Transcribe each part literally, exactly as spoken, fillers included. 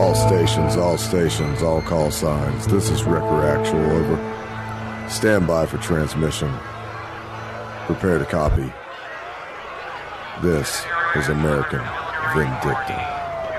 All stations, all stations, all call signs. This is Wrecker Actual, over. Stand by for transmission. Prepare to copy. This is American Vindicta.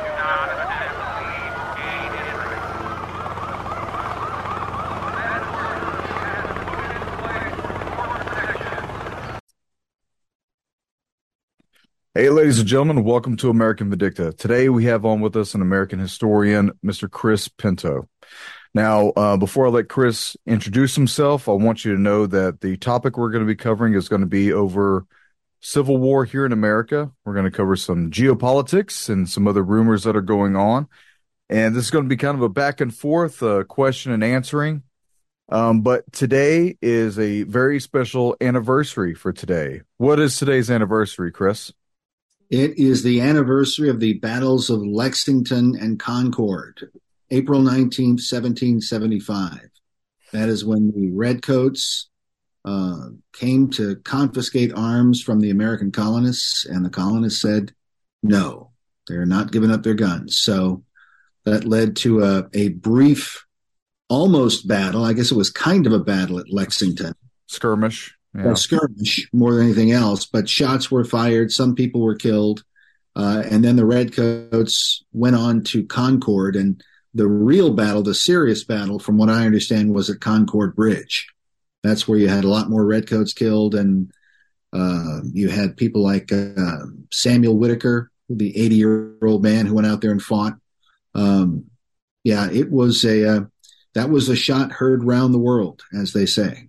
Hey, ladies and gentlemen, welcome to American Vindicta. Today we have on with us an American historian, Mister Chris Pinto. Now, uh, before I let Chris introduce himself, I want you to know that the topic we're going to be covering is going to be over Civil War here in America. We're going to cover some geopolitics and some other rumors that are going on. And this is going to be kind of a back and forth uh, question and answering. Um, but today is a very special anniversary for today. What is today's anniversary, Chris? It is the anniversary of the battles of Lexington and Concord, April nineteenth, seventeen seventy-five. That is when the Redcoats uh, came to confiscate arms from the American colonists, and the colonists said, no, they're not giving up their guns. So that led to a, a brief, almost battle. I guess it was kind of a battle at Lexington. Skirmish. Yeah. A skirmish more than anything else, but shots were fired. Some people were killed. Uh, and then the Redcoats went on to Concord. And the real battle, the serious battle, from what I understand, was at Concord Bridge. That's where you had a lot more Redcoats killed. And uh, you had people like uh, Samuel Whitaker, the eighty-year-old man who went out there and fought. Um, yeah, it was a, uh, that was a shot heard round the world, as they say.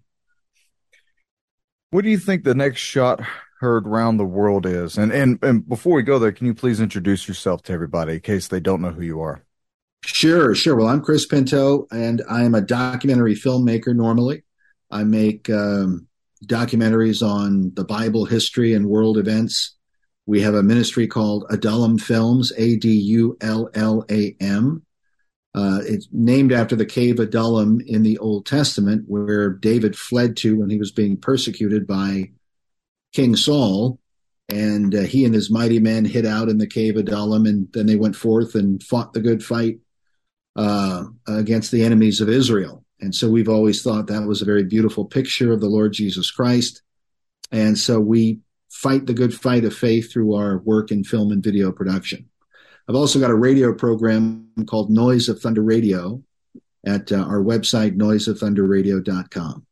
What do you think the next shot heard round the world is? And, and and before we go there, can you please introduce yourself to everybody in case they don't know who you are? Sure, sure. Well, I'm Chris Pinto, and I am a documentary filmmaker normally. I make um, documentaries on the Bible, history, and world events. We have a ministry called Adullam Films, A D U L L A M. Uh, it's named after the cave Adullam in the Old Testament, where David fled to when he was being persecuted by King Saul. And uh, he and his mighty men hid out in the cave Adullam, and then they went forth and fought the good fight uh, against the enemies of Israel. And so we've always thought that was a very beautiful picture of the Lord Jesus Christ. And so we fight the good fight of faith through our work in film and video production. I've also got a radio program called Noise of Thunder Radio at uh, our website, noise of thunder radio dot com.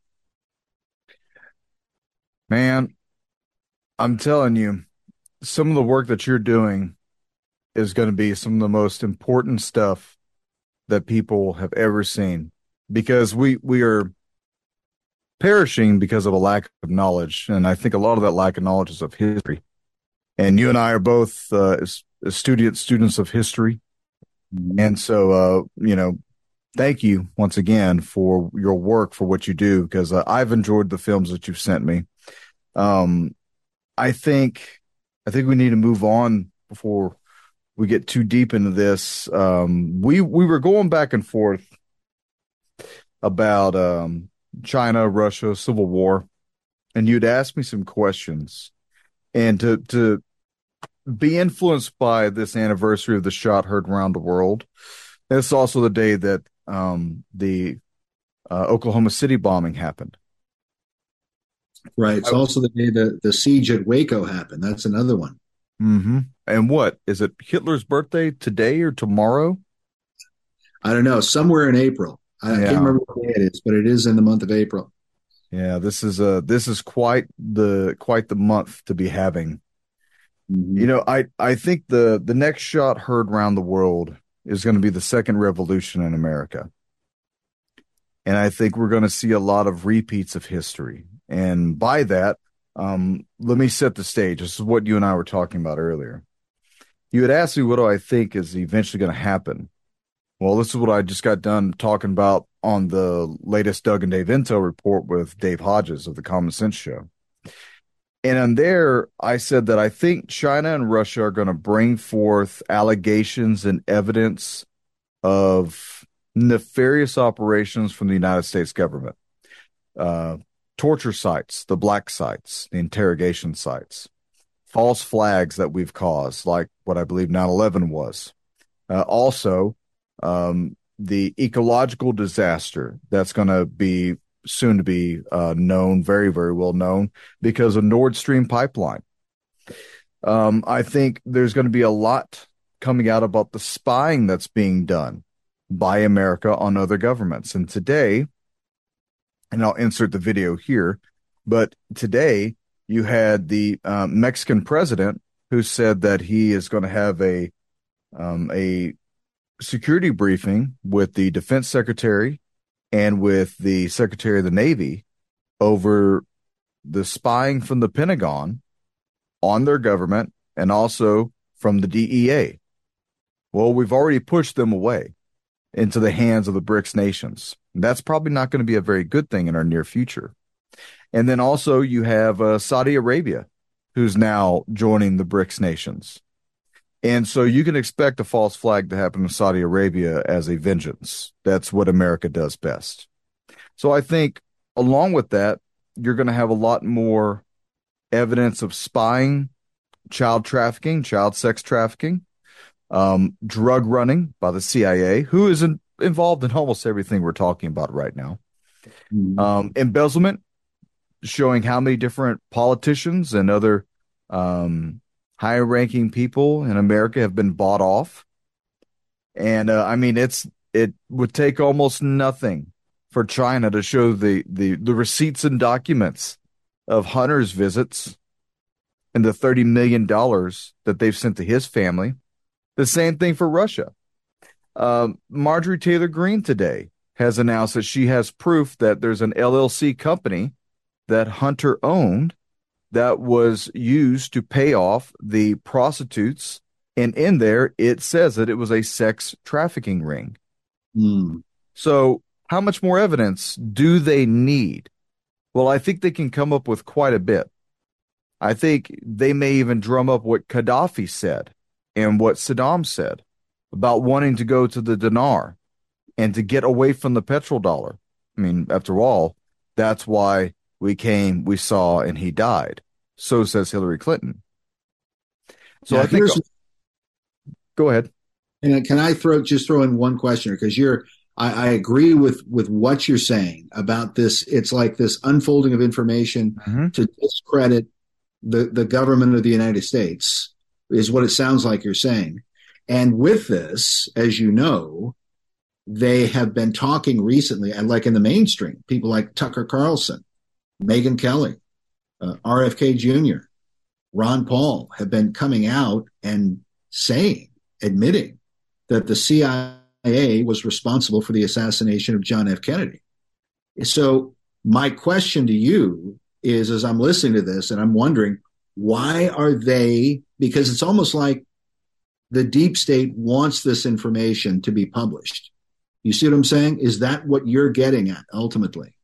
Man, I'm telling you, some of the work that you're doing is going to be some of the most important stuff that people have ever seen, because we, we are perishing because of a lack of knowledge. And I think a lot of that lack of knowledge is of history. And you and I are both uh, student students of history. And so, uh, you know, thank you once again for your work, for what you do, because uh, I've enjoyed the films that you've sent me. Um, I think, I think we need to move on before we get too deep into this. Um, we, we were going back and forth about um, China, Russia, Civil War, and you'd asked me some questions. And to, to be influenced by this anniversary of the shot heard around the world, it's also the day that um, the uh, Oklahoma City bombing happened. Right. It's also the day the, the siege at Waco happened. That's another one. Mm-hmm. And what? Is it Hitler's birthday today or tomorrow? I don't know. Somewhere in April. I, yeah. I can't remember what day it is, but it is in the month of April. Yeah, this is a this is quite the quite the month to be having. Mm-hmm. You know, I I think the the next shot heard around the world is going to be the second revolution in America, and I think we're going to see a lot of repeats of history. And by that, um, let me set the stage. This is what you and I were talking about earlier. You had asked me what do I think is eventually going to happen. Well, this is what I just got done talking about on the latest Doug and Dave Intel report with Dave Hodges of the Common Sense Show. And on there, I said that I think China and Russia are going to bring forth allegations and evidence of nefarious operations from the United States government. Uh, torture sites, the black sites, the interrogation sites, false flags that we've caused, like what I believe nine eleven was. Uh, also, um, the ecological disaster that's going to be soon to be uh, known, very, very well known because of Nord Stream pipeline. Um, I think there's going to be a lot coming out about the spying that's being done by America on other governments. And today, and I'll insert the video here, but today you had the uh, Mexican president who said that he is going to have a um, a security briefing with the defense secretary and with the secretary of the Navy over the spying from the Pentagon on their government and also from the D E A. Well, we've already pushed them away into the hands of the BRICS nations. That's probably not going to be a very good thing in our near future. And then also you have uh, Saudi Arabia, who's now joining the BRICS nations. And so you can expect a false flag to happen in Saudi Arabia as a vengeance. That's what America does best. So I think along with that, you're going to have a lot more evidence of spying, child trafficking, child sex trafficking, um, drug running by the C I A, who is in, involved in almost everything we're talking about right now. Mm-hmm. Um, embezzlement, showing how many different politicians and other um, high-ranking people in America have been bought off. And uh, I mean, it's it would take almost nothing for China to show the the, the receipts and documents of Hunter's visits and the thirty million dollars that they've sent to his family. The same thing for Russia. Um, Marjorie Taylor Greene today has announced that she has proof that there's an L L C company that Hunter owned that was used to pay off the prostitutes. And in there, it says that it was a sex trafficking ring. Mm. So how much more evidence do they need? Well, I think they can come up with quite a bit. I think they may even drum up what Gaddafi said and what Saddam said about wanting to go to the dinar and to get away from the petrodollar. I mean, after all, that's why we came, we saw, and he died. So says Hillary Clinton. So now, I think. Go ahead. And can I throw just throw in one question, because you're I, I agree with with what you're saying about this. It's like this unfolding of information mm-hmm. to discredit the the government of the United States is what it sounds like you're saying. And with this, as you know, they have been talking recently, and like in the mainstream, people like Tucker Carlson, Megyn Kelly, uh, R F K Junior, Ron Paul have been coming out and saying, admitting that the C I A was responsible for the assassination of John F. Kennedy. So my question to you is, as I'm listening to this, and I'm wondering, why are they, because it's almost like the deep state wants this information to be published. You see what I'm saying? Is that what you're getting at ultimately?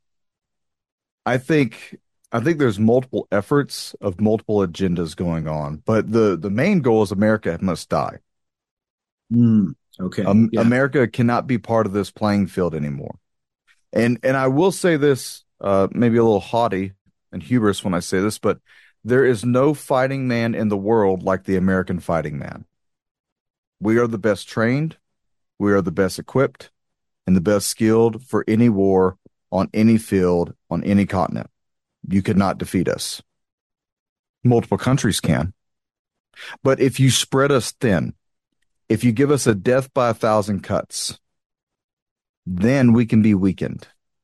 I think I think there's multiple efforts of multiple agendas going on, but the, the main goal is America must die. Mm, okay. Um, yeah. America cannot be part of this playing field anymore. And and I will say this, uh, maybe a little haughty and hubris when I say this, but there is no fighting man in the world like the American fighting man. We are the best trained, we are the best equipped, and the best skilled for any war on any field on any continent. You could not defeat us. Multiple countries can. But if you spread us thin, if you give us a death by a thousand cuts, then we can be weakened.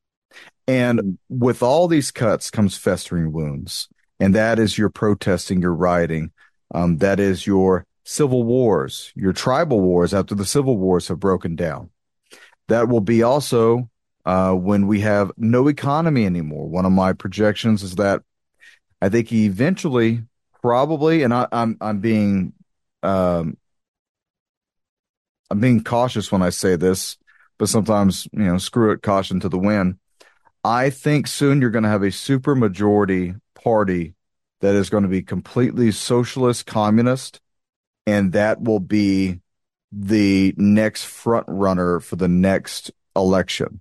And with all these cuts comes festering wounds. And that is your protesting, your rioting. Um, that is your civil wars, your tribal wars after the civil wars have broken down. That will be also uh, when we have no economy anymore. One of my projections is that I think eventually, probably, and I, I'm I'm being um, I'm being cautious when I say this, but sometimes, you know, screw it, caution to the wind. I think soon you're going to have a super majority party that is going to be completely socialist, communist, and that will be the next front runner for the next election.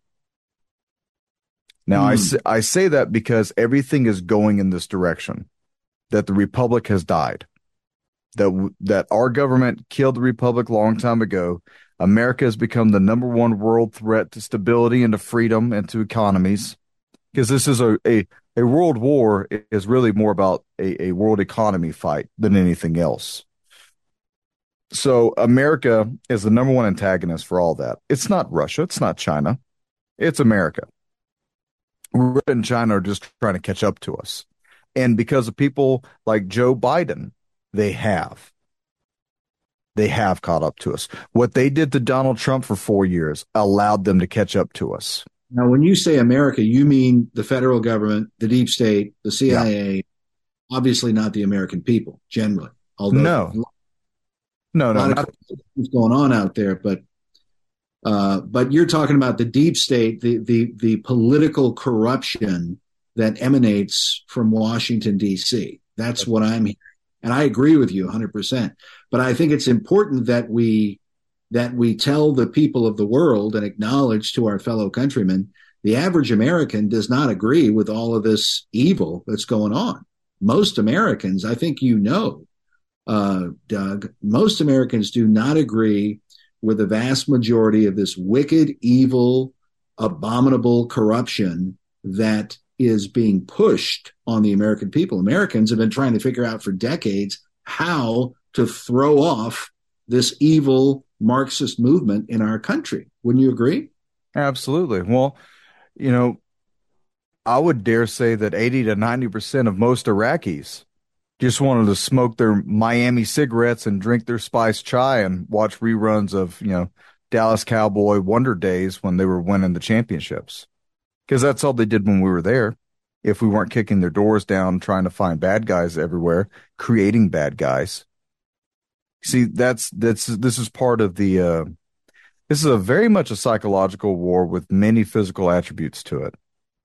Now, mm. I, say, I say that because everything is going in this direction, that the republic has died, that that our government killed the republic a long time ago. America has become the number one world threat to stability and to freedom and to economies. Because this is a, a, a world war is really more about a, a world economy fight than anything else. So America is the number one antagonist for all that. It's not Russia. It's not China. It's America. Russia and China are just trying to catch up to us. And because of people like Joe Biden, they have. They have caught up to us. What they did to Donald Trump for four years allowed them to catch up to us. Now, when you say America, you mean the federal government, the deep state, the C I A, yeah. Obviously not the American people, generally. Although no. No, no. A lot of things going on out there, but uh, but you're talking about the deep state, the the the political corruption that emanates from Washington, D C. That's what I'm hearing. And I agree with you one hundred percent. But I think it's important that we that we tell the people of the world and acknowledge to our fellow countrymen, the average American does not agree with all of this evil that's going on. Most Americans, I think you know, uh, Doug, most Americans do not agree with the vast majority of this wicked, evil, abominable corruption that is being pushed on the American people. Americans have been trying to figure out for decades how to throw off this evil Marxist movement in our country. Wouldn't you agree? Absolutely. Well, you know, I would dare say that eighty to ninety percent of most Iraqis just wanted to smoke their Miami cigarettes and drink their spiced chai and watch reruns of, you know, Dallas Cowboy Wonder Days when they were winning the championships. Because that's all they did when we were there. If we weren't kicking their doors down, trying to find bad guys everywhere, creating bad guys. See, that's that's this is part of the. Uh, this is a very much a psychological war with many physical attributes to it,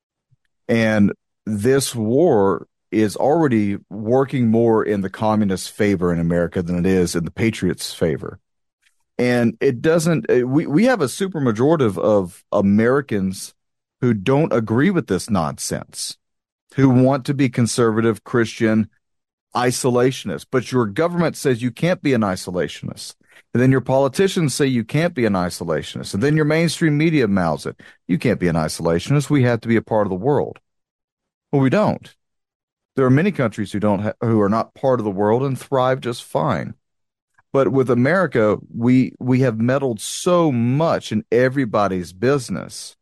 and this war is already working more in the communist favor in America than it is in the patriots' favor. And it doesn't. We we have a supermajority of, of Americans who don't agree with this nonsense, who want to be conservative, Christian, isolationist. But your government says you can't be an isolationist. And then your politicians say you can't be an isolationist. And then your mainstream media mouths it. You can't be an isolationist. We have to be a part of the world. Well, we don't. There are many countries who don't ha- who are not part of the world and thrive just fine. But with America, we we have meddled so much in everybody's business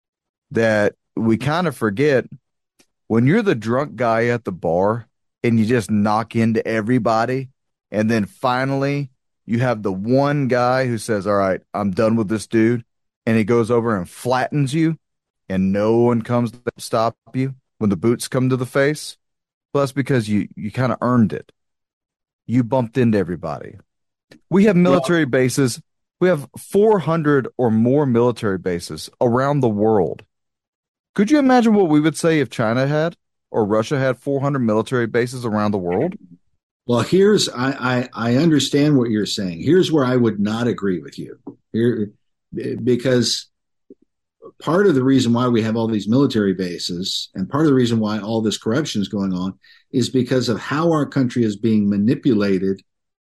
that we kind of forget when you're the drunk guy at the bar and you just knock into everybody, and then finally you have the one guy who says, all right, I'm done with this dude, and he goes over and flattens you, and no one comes to stop you when the boots come to the face. Well, that's because you, you kind of earned it. You bumped into everybody. We have military bases. We have four hundred or more military bases around the world. Could you imagine what we would say if China had or Russia had four hundred military bases around the world? Well, here's I, I, I understand what you're saying. Here's where I would not agree with you. Here, because part of the reason why we have all these military bases and part of the reason why all this corruption is going on is because of how our country is being manipulated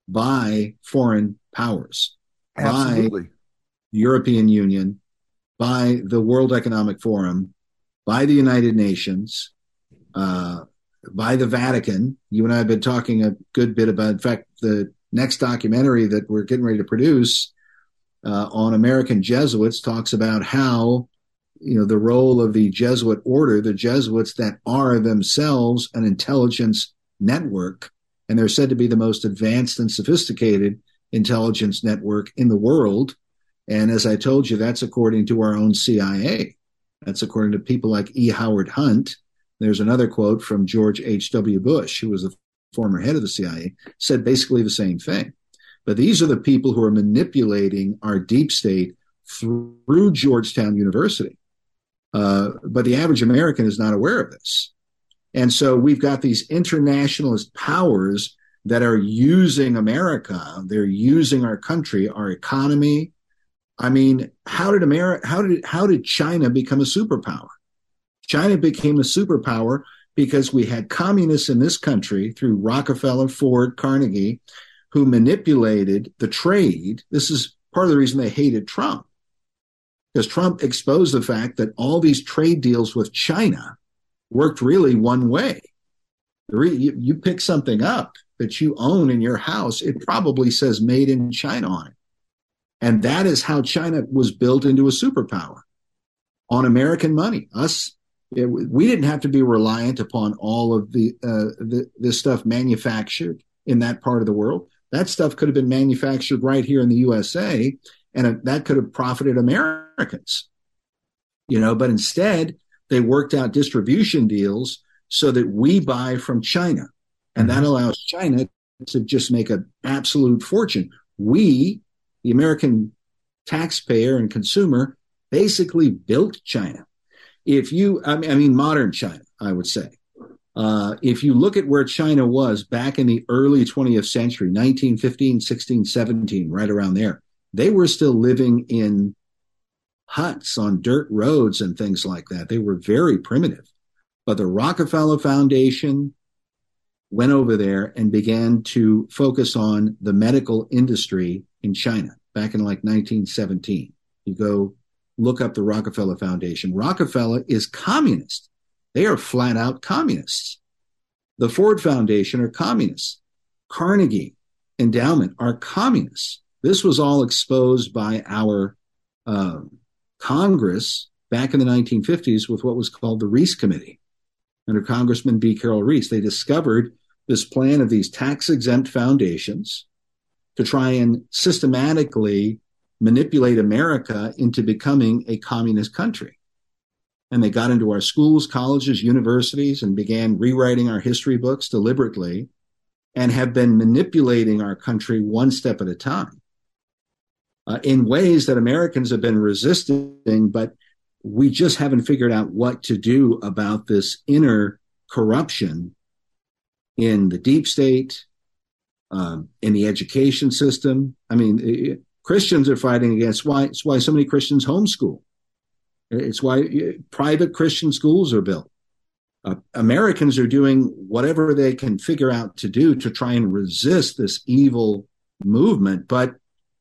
by foreign powers, Absolutely. by the European Union, by the World Economic Forum, by the United Nations, uh, by the Vatican. You and I have been talking a good bit about, in fact, the next documentary that we're getting ready to produce uh, on American Jesuits talks about how, you know, the role of the Jesuit order, the Jesuits that are themselves an intelligence network, and they're said to be the most advanced and sophisticated intelligence network in the world. And as I told you, that's according to our own C I A. That's according to people like E. Howard Hunt. There's another quote from George H W. Bush, who was the former head of the C I A, said basically the same thing. But these are the people who are manipulating our deep state through Georgetown University. Uh, but the average American is not aware of this. And so we've got these internationalist powers that are using America. They're using our country, our economy. I mean, how did America, how did, how did China become a superpower? China became a superpower because we had communists in this country through Rockefeller, Ford, Carnegie, who manipulated the trade. This is part of the reason they hated Trump, because Trump exposed the fact that all these trade deals with China worked really one way. You, you pick something up that you own in your house, it probably says made in China on it. And that is how China was built into a superpower, on American money. Us, it, we didn't have to be reliant upon all of the, uh, the this stuff manufactured in that part of the world. That stuff could have been manufactured right here in the U S A, and uh, that could have profited Americans. You know, but instead they worked out distribution deals so that we buy from China, and that allows China to just make an absolute fortune. We, the American taxpayer and consumer, basically built China. If you, I mean, I mean modern China, I would say. Uh, if you look at where China was back in the early twentieth century, nineteen fifteen, sixteen, seventeen, right around there, they were still living in huts on dirt roads and things like that. They were very primitive. But the Rockefeller Foundation went over there and began to focus on the medical industry in China back in like nineteen seventeen. You go look up the Rockefeller Foundation. Rockefeller is communist. They are flat out communists. The Ford Foundation are communists. Carnegie Endowment are communists. This was all exposed by our uh, Congress back in the nineteen fifties with what was called the Reese Committee under Congressman B. Carroll Reese. They discovered this plan of these tax-exempt foundations to try and systematically manipulate America into becoming a communist country. And they got into our schools, colleges, universities, and began rewriting our history books deliberately, and have been manipulating our country one step at a time uh, in ways that Americans have been resisting, but we just haven't figured out what to do about this inner corruption in the deep state, um, in the education system. I mean, Christians are fighting against why. It's why so many Christians homeschool. It's why private Christian schools are built. Uh, Americans are doing whatever they can figure out to do to try and resist this evil movement, but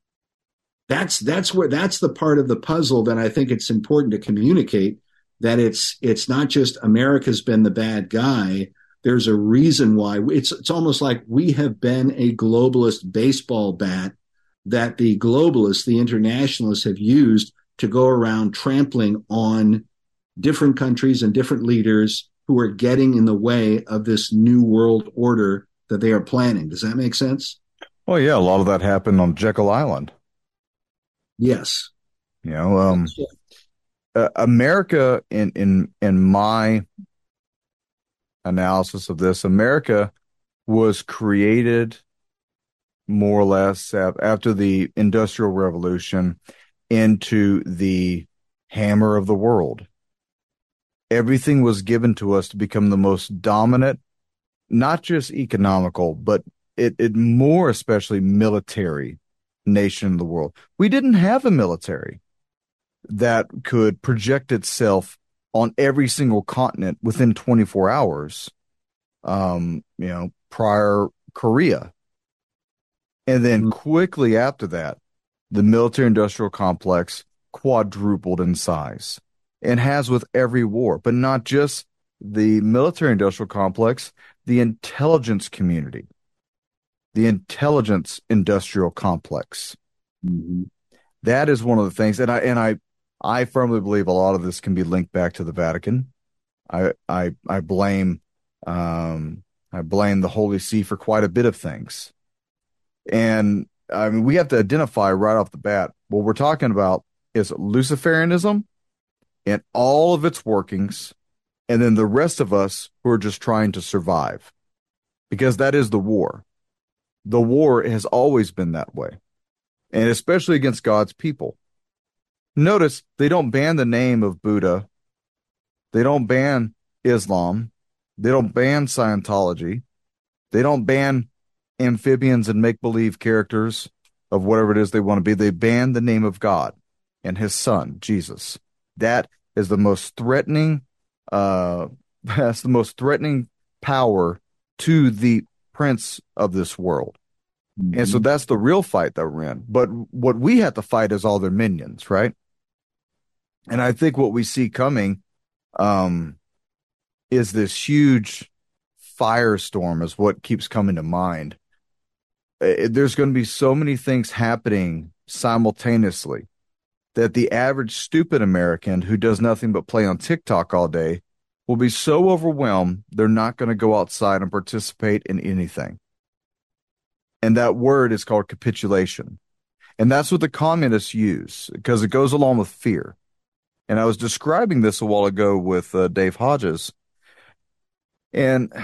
That's that's where that's the part of the puzzle that I think it's important to communicate, that it's it's not just America's been the bad guy. There's a reason why. It's it's almost like we have been a globalist baseball bat that the globalists, the internationalists, have used to go around trampling on different countries and different leaders who are getting in the way of this new world order that they are planning. Does that make sense? Well, yeah, a lot of that happened on Jekyll Island. Yes. You know, um, uh, America, in, in, in my analysis of this, America was created more or less after the Industrial Revolution into the hammer of the world. Everything was given to us to become the most dominant, not just economical, but it, it more especially military nation in the world. We didn't have a military that could project itself on every single continent within twenty-four hours. Um, you know, prior Korea. And then quickly after that, the military industrial complex quadrupled in size, and has with every war, but not just the military industrial complex, the intelligence community. The intelligence industrial complex. Mm-hmm. That is one of the things, and I and I I firmly believe a lot of this can be linked back to the Vatican. I I I blame um, I blame the Holy See for quite a bit of things, and I mean we have to identify right off the bat what we're talking about is Luciferianism and all of its workings, and then the rest of us who are just trying to survive, because that is the war. The war has always been that way, and especially against God's people. Notice they don't ban the name of Buddha. They don't ban Islam. They don't ban Scientology. They don't ban amphibians and make-believe characters of whatever it is they want to be. They ban the name of God and his son, Jesus. That is the most threatening, uh, that's the most threatening power to the prince of this world. And so Mm-hmm. that's the real fight that we're in. But what we have to fight is all their minions, right? And I think what we see coming um, is this huge firestorm, is what keeps coming to mind. Uh, There's going to be so many things happening simultaneously that the average stupid American who does nothing but play on TikTok all day will be so overwhelmed, they're not going to go outside and participate in anything. And that word is called capitulation. And that's what the communists use because it goes along with fear. And I was describing this a while ago with uh, Dave Hodges. And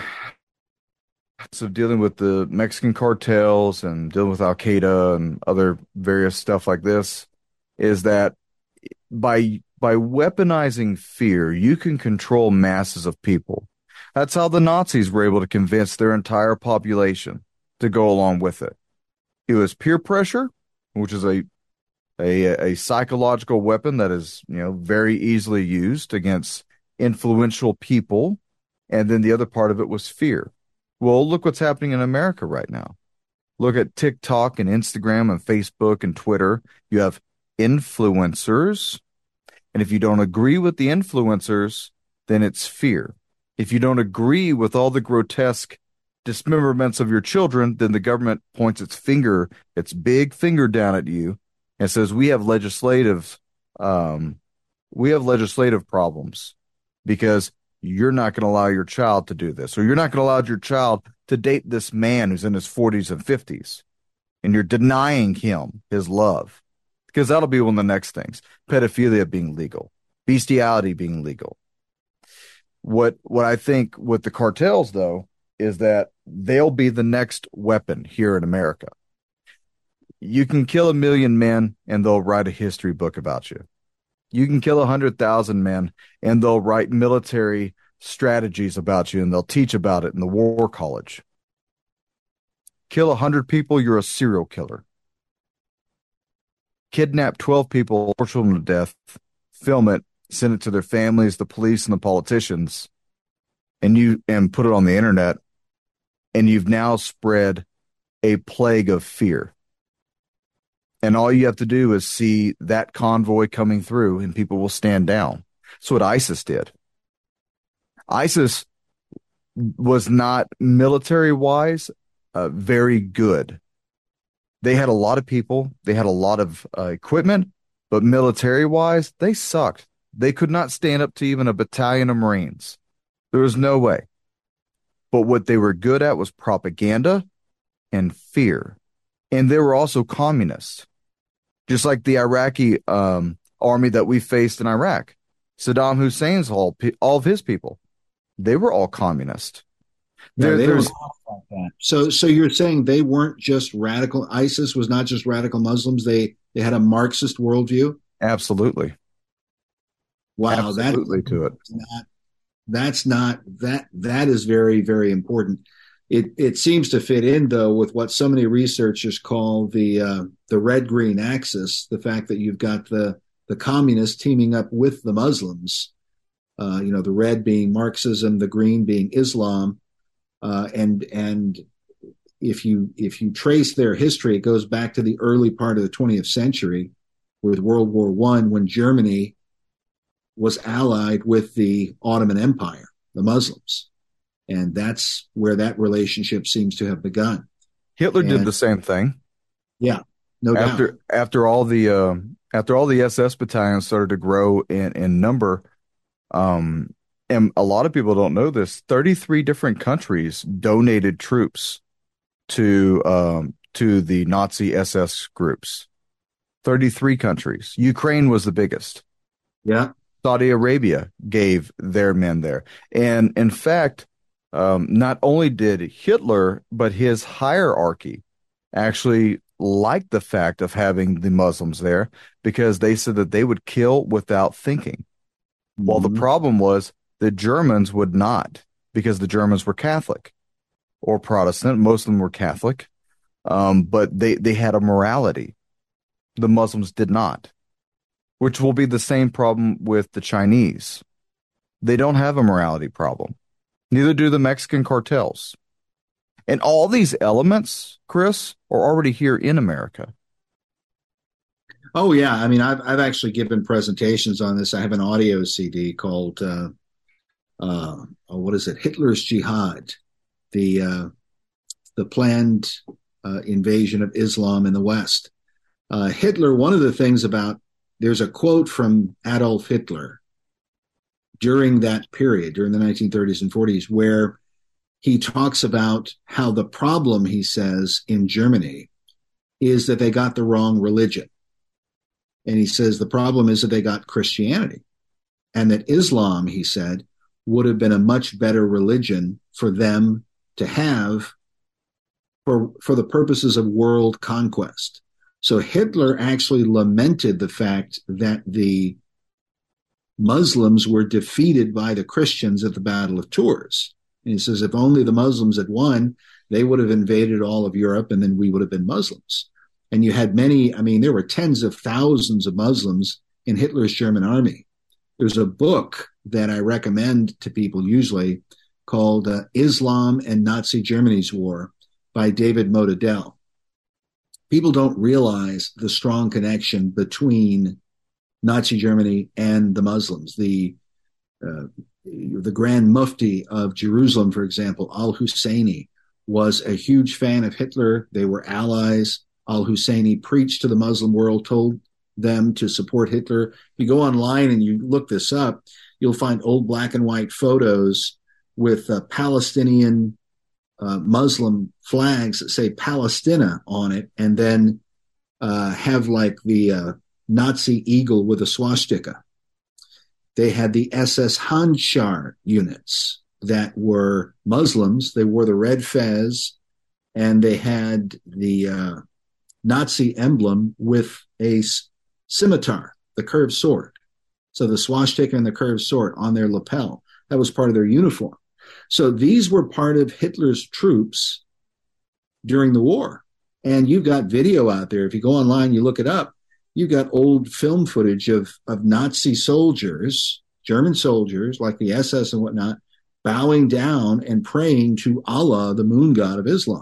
so dealing with the Mexican cartels and dealing with Al Qaeda and other various stuff like this is that by by weaponizing fear, you can control masses of people. That's how the Nazis were able to convince their entire population to go along with it. It was peer pressure, which is a a, a psychological weapon that is, you know, very easily used against influential people. And then the other part of it was fear. Well, look what's happening in America right now. Look at TikTok and Instagram and Facebook and Twitter. You have influencers. And if you don't agree with the influencers, then it's fear. If you don't agree with all the grotesque dismemberments of your children, then the government points its finger, its big finger down at you and says, we have legislative, um, we have legislative problems because you're not going to allow your child to do this, or you're not going to allow your child to date this man who's in his forties and fifties, and you're denying him his love, because that'll be one of the next things. Pedophilia being legal, bestiality being legal. What what I think with the cartels, though, is that they'll be the next weapon here in America. You can kill a million men and they'll write a history book about you. You can kill a hundred thousand men and they'll write military strategies about you and they'll teach about it in the war college. Kill a hundred people, you're a serial killer. Kidnap twelve people, torture them to death, film it, send it to their families, the police, and the politicians, and you and put it on the internet, and you've now spread a plague of fear. And all you have to do is see that convoy coming through and people will stand down. That's what ISIS did. ISIS was not military-wise uh, very good. They had a lot of people. They had a lot of uh, equipment, but military-wise, they sucked. They could not stand up to even a battalion of Marines. There was no way. But what they were good at was propaganda and fear. And they were also communists, just like the Iraqi um, army that we faced in Iraq. Saddam Hussein's all, all of his people, they were all communist. Yeah, There, they there's like that. So, so you're saying they weren't just radical. ISIS was not just radical Muslims. They they had a Marxist worldview. absolutely, Wow, that's absolutely to it. not that's not that that is very very important. It it seems to fit in though with what so many researchers call the uh, the red green axis. The fact that you've got the the communists teaming up with the Muslims. Uh, you know, the red being Marxism, the green being Islam, uh, and and if you if you trace their history, it goes back to the early part of the twentieth century with World War One, when Germany was allied with the Ottoman Empire, the Muslims, and that's where that relationship seems to have begun. Hitler And did the same thing. yeah, no after doubt. after all the uh, after all the S S battalions started to grow in in number. Um, and a lot of people don't know this. thirty-three different countries donated troops to um, to the Nazi S S groups. thirty-three countries. Ukraine was the biggest. Yeah, Saudi Arabia gave their men there. And in fact, um, not only did Hitler, but his hierarchy actually liked the fact of having the Muslims there because they said that they would kill without thinking. Well, the mm-hmm. problem was the Germans would not, because the Germans were Catholic or Protestant. Most of them were Catholic, um, but they, they had a morality. The Muslims did not, which will be the same problem with the Chinese. They don't have a morality problem. Neither do the Mexican cartels. And all these elements, Chris, are already here in America. Oh yeah, I mean, I've I've actually given presentations on this. I have an audio C D called uh, uh, oh, what is it? Hitler's Jihad, the uh, the planned uh, invasion of Islam in the West. Uh, Hitler. One of the things about there's a quote from Adolf Hitler during that period, during the nineteen thirties and forties, where he talks about how the problem, he says, in Germany is that they got the wrong religion. And he says the problem is that they got Christianity, and that Islam, he said, would have been a much better religion for them to have for, for the purposes of world conquest. So Hitler actually lamented the fact that the Muslims were defeated by the Christians at the Battle of Tours. And he says, if only the Muslims had won, they would have invaded all of Europe, and then we would have been Muslims. And you had many, I mean, there were tens of thousands of Muslims in Hitler's German army. There's a book that I recommend to people usually called uh, Islam and Nazi Germany's War by David Modadel. People don't realize the strong connection between Nazi Germany and the Muslims. The uh, the Grand Mufti of Jerusalem, for example, al-Husseini, was a huge fan of Hitler. They were allies. Al-Husseini preached to the Muslim world, told them to support Hitler. If you go online and you look this up, you'll find old black and white photos with uh, Palestinian uh, Muslim flags that say Palestina on it, and then uh, have like the uh, Nazi eagle with a swastika. They had the S S Handschar units that were Muslims. They wore the red fez, and they had the uh, Nazi emblem with a scimitar, the curved sword. So the swastika and the curved sword on their lapel, that was part of their uniform. So these were part of Hitler's troops during the war. And you've got video out there. If you go online, you look it up, you've got old film footage of, of Nazi soldiers, German soldiers like the S S and whatnot, bowing down and praying to Allah, the moon god of Islam.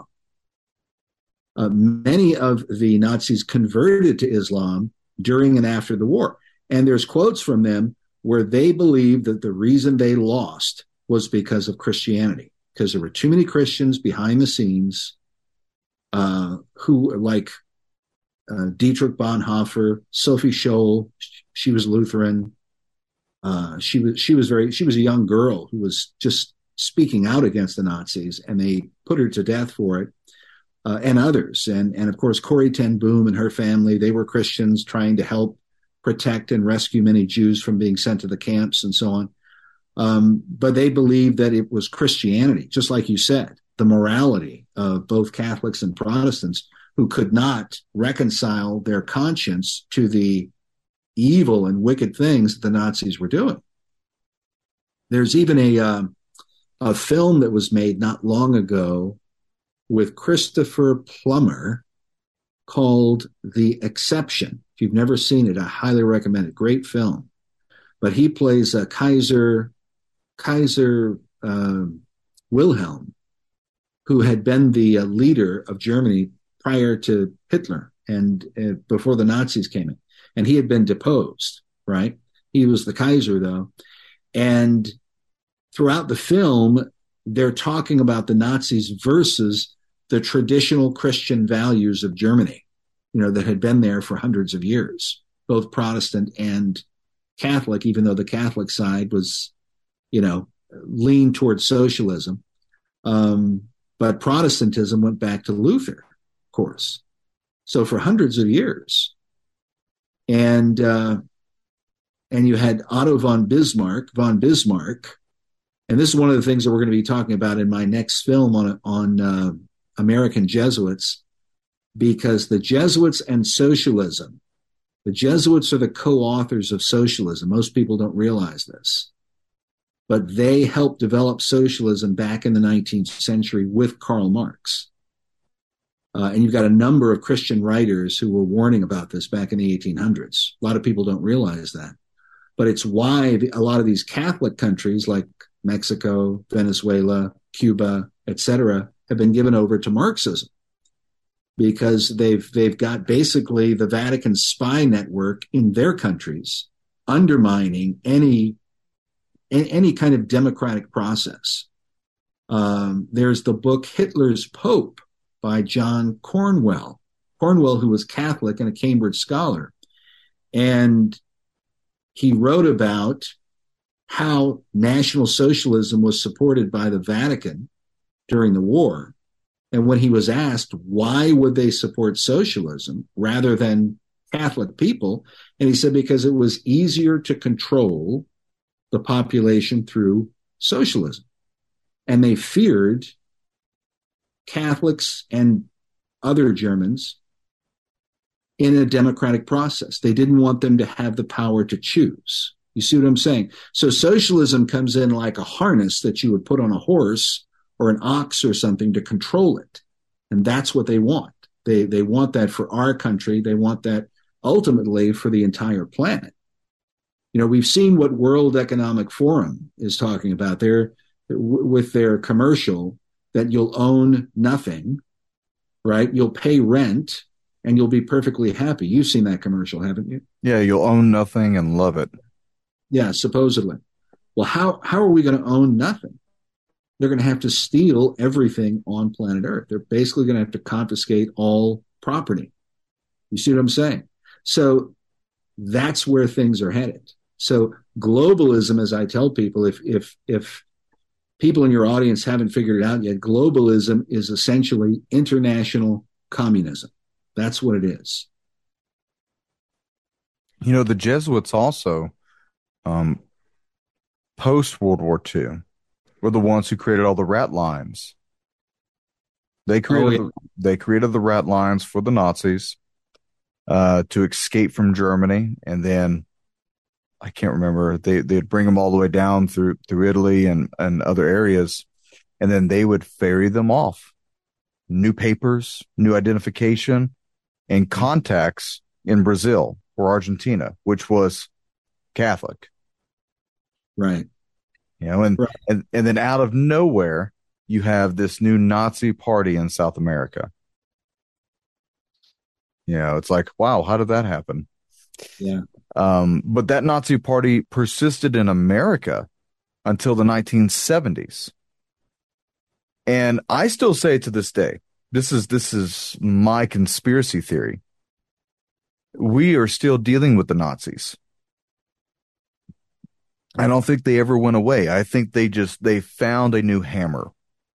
Uh, many of the Nazis converted to Islam during and after the war. And there's quotes from them where they believed that the reason they lost was because of Christianity, because there were too many Christians behind the scenes uh, who, like uh, Dietrich Bonhoeffer, Sophie Scholl, she was Lutheran. Uh, she was she was very she was a young girl who was just speaking out against the Nazis, and they put her to death for it. Uh, and others. And, and of course, Corrie ten Boom and her family, they were Christians trying to help protect and rescue many Jews from being sent to the camps and so on. Um, but they believed that it was Christianity, just like you said, the morality of both Catholics and Protestants who could not reconcile their conscience to the evil and wicked things that the Nazis were doing. There's even a, uh, a film that was made not long ago with Christopher Plummer called The Exception. If you've never seen it, I highly recommend it. Great film. But he plays a Kaiser, Kaiser uh, Wilhelm, who had been the uh, leader of Germany prior to Hitler and uh, before the Nazis came in. And he had been deposed, right? He was the Kaiser, though. And throughout the film, they're talking about the Nazis versus the traditional Christian values of Germany, you know, that had been there for hundreds of years, both Protestant and Catholic, even though the Catholic side was, you know, leaned towards socialism. Um, but Protestantism went back to Luther, of course. So for hundreds of years. And, uh, and you had Otto von Bismarck, von Bismarck, and this is one of the things that we're going to be talking about in my next film on, on, uh, American Jesuits, because the Jesuits and socialism, the Jesuits are the co-authors of socialism. Most people don't realize this, but they helped develop socialism back in the nineteenth century with Karl Marx. Uh, and you've got a number of Christian writers who were warning about this back in the eighteen hundreds. A lot of people don't realize that, but it's why the, a lot of these Catholic countries like Mexico, Venezuela, Cuba, et cetera, have been given over to Marxism because they've they've got basically the Vatican spy network in their countries undermining any any kind of democratic process. Um, there's the book Hitler's Pope by John Cornwell. Cornwell, who was Catholic and a Cambridge scholar. And he wrote about how National Socialism was supported by the Vatican during the war. And when he was asked why would they support socialism rather than Catholic people, and he said because it was easier to control the population through socialism. And they feared Catholics and other Germans in a democratic process. They didn't want them to have the power to choose. You see what I'm saying? So socialism comes in like a harness that you would put on a horse or an ox or something to control it. And that's what they want. They they want that for our country. They want that ultimately for the entire planet. You know, we've seen what World Economic Forum is talking about there with their commercial that you'll own nothing, right? You'll pay rent and you'll be perfectly happy. You've seen that commercial, haven't you? Yeah, you'll own nothing and love it. Yeah, supposedly. Well, how how are we going to own nothing? They're going to have to steal everything on planet Earth. They're basically going to have to confiscate all property. You see what I'm saying? So that's where things are headed. So globalism, as I tell people, if if if people in your audience haven't figured it out yet, globalism is essentially international communism. That's what it is. You know, the Jesuits also, um, post World War Two, were the ones who created all the rat lines. They created, oh, yeah. the, they created the rat lines for the Nazis uh, to escape from Germany, and then I can't remember. They they'd bring them all the way down through through Italy and and other areas, and then they would ferry them off. New papers, new identification, and contacts in Brazil or Argentina, which was Catholic. Right. You know, and, right. and, and then out of nowhere, you have this new Nazi party in South America. You know, it's like, wow, how did that happen? Yeah. Um, but that Nazi party persisted in America until the nineteen seventies. And I still say to this day, this is, this is my conspiracy theory. We are still dealing with the Nazis. I don't think they ever went away. I think they just, they found a new hammer.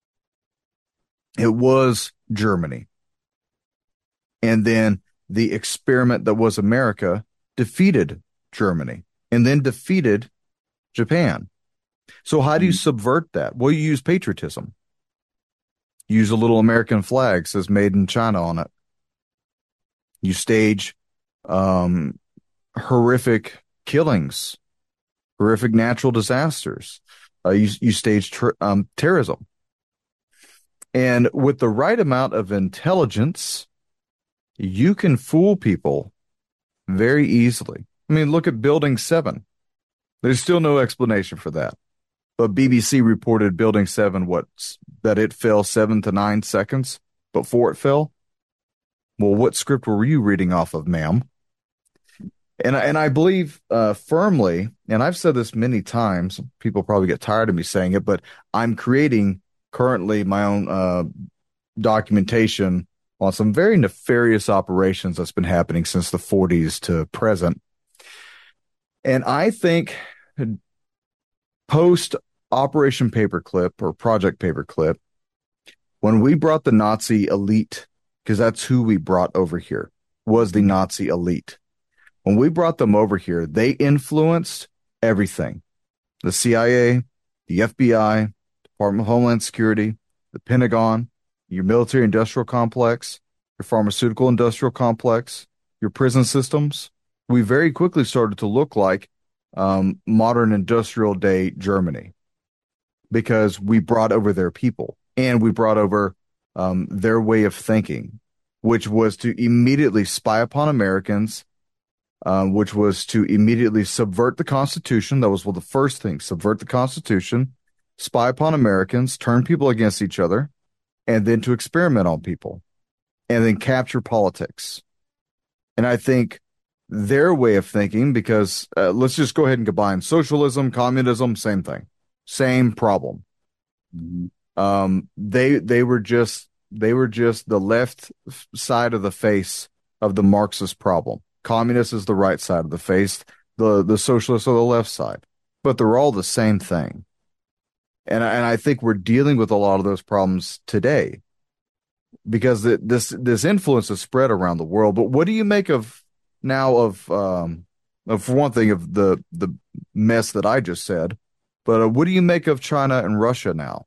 It was Germany. And then the experiment that was America defeated Germany and then defeated Japan. So how do you subvert that? Well, you use patriotism. Use a little American flag, says made in China on it. You stage um, horrific killings, horrific natural disasters. Uh, you, you stage ter- um, terrorism. And with the right amount of intelligence, you can fool people very easily. I mean, look at Building seven. There's still no explanation for that. But B B C reported Building seven, what, that it fell seven to nine seconds before it fell. Well, what script were you reading off of, ma'am? And, and I believe uh, firmly, and I've said this many times, people probably get tired of me saying it, but I'm creating currently my own uh, documentation on some very nefarious operations that's been happening since the forties to present. And I think post Operation Paperclip or Project Paperclip, when we brought the Nazi elite, because that's who we brought over here, was the Nazi elite. When we brought them over here, they influenced everything. The C I A, the F B I, Department of Homeland Security, the Pentagon, your military industrial complex, your pharmaceutical industrial complex, your prison systems. We very quickly started to look like um, modern industrial day Germany because we brought over their people and we brought over um, their way of thinking, which was to immediately spy upon Americans, uh, which was to immediately subvert the Constitution. That was well, the first thing, subvert the Constitution, spy upon Americans, turn people against each other, and then to experiment on people and then capture politics. And I think their way of thinking, because uh, let's just go ahead and combine socialism, communism, same thing, same problem. Mm-hmm. Um, they they were just they were just the left side of the face of the Marxist problem. Communist is the right side of the face. The the socialists are the left side, but they're all the same thing. And I, and I think we're dealing with a lot of those problems today because it, this this influence is spread around the world. But what do you make of now of um, of for one thing of the the mess that I just said? But uh, what do you make of China and Russia now?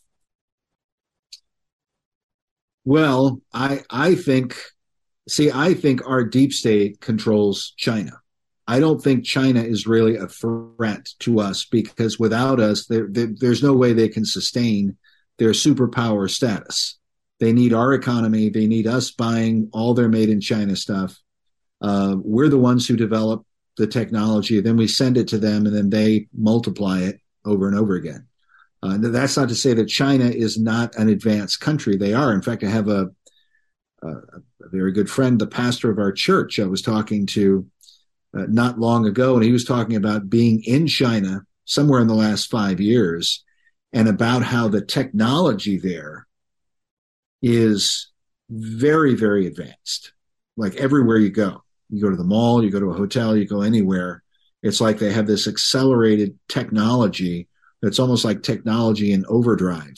Well, I I think, see, I think our deep state controls China. I don't think China is really a threat to us because without us, there, there, there's no way they can sustain their superpower status. They need our economy. They need us buying all their made in China stuff. Uh, we're the ones who develop the technology. Then we send it to them and then they multiply it over and over again. Uh, that's not to say that China is not an advanced country. They are. In fact, I have a, a, a very good friend, the pastor of our church, I was talking to uh, not long ago, and he was talking about being in China somewhere in the last five years and about how the technology there is very, very advanced. Like everywhere you go, you go to the mall, you go to a hotel, you go anywhere. It's like they have this accelerated technology that's almost like technology in overdrive.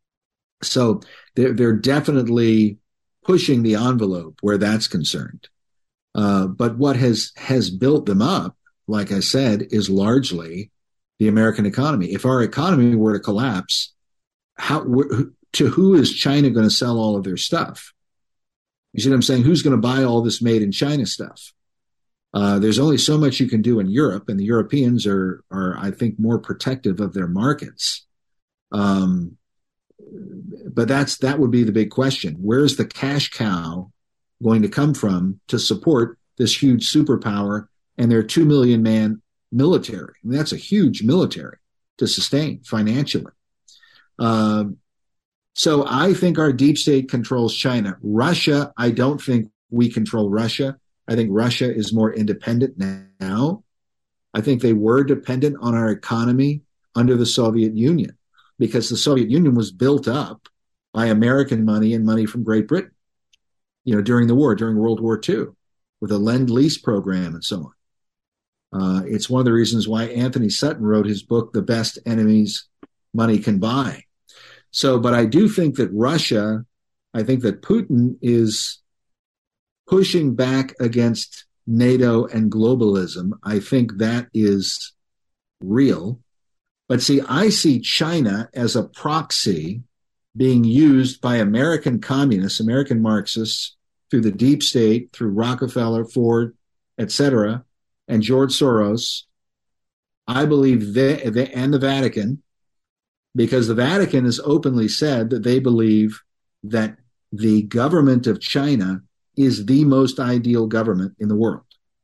So they're, they're definitely pushing the envelope where that's concerned. Uh, but what has, has built them up, like I said, is largely the American economy. If our economy were to collapse, how, to who is China going to sell all of their stuff? You see what I'm saying? Who's going to buy all this made in China stuff? Uh, there's only so much you can do in Europe, and the Europeans are, are I think, more protective of their markets. Um, but that's that would be the big question. Where's the cash cow going to come from to support this huge superpower and their two million man military? I mean, that's a huge military to sustain financially. Um, so I think our deep state controls China. Russia, I don't think we control Russia. I think Russia is more independent now. I think they were dependent on our economy under the Soviet Union because the Soviet Union was built up by American money and money from Great Britain, you know, during the war, during World War Two, with a Lend-Lease program and so on. Uh, it's one of the reasons why Anthony Sutton wrote his book, The Best Enemies Money Can Buy. So, but I do think that Russia, I think that Putin is pushing back against NATO and globalism. I think that is real. But see, I see China as a proxy being used by American communists, American Marxists, through the deep state, through Rockefeller, Ford, et cetera, and George Soros. I believe they, they and the Vatican, because the Vatican has openly said that they believe that the government of China is the most ideal government in the world.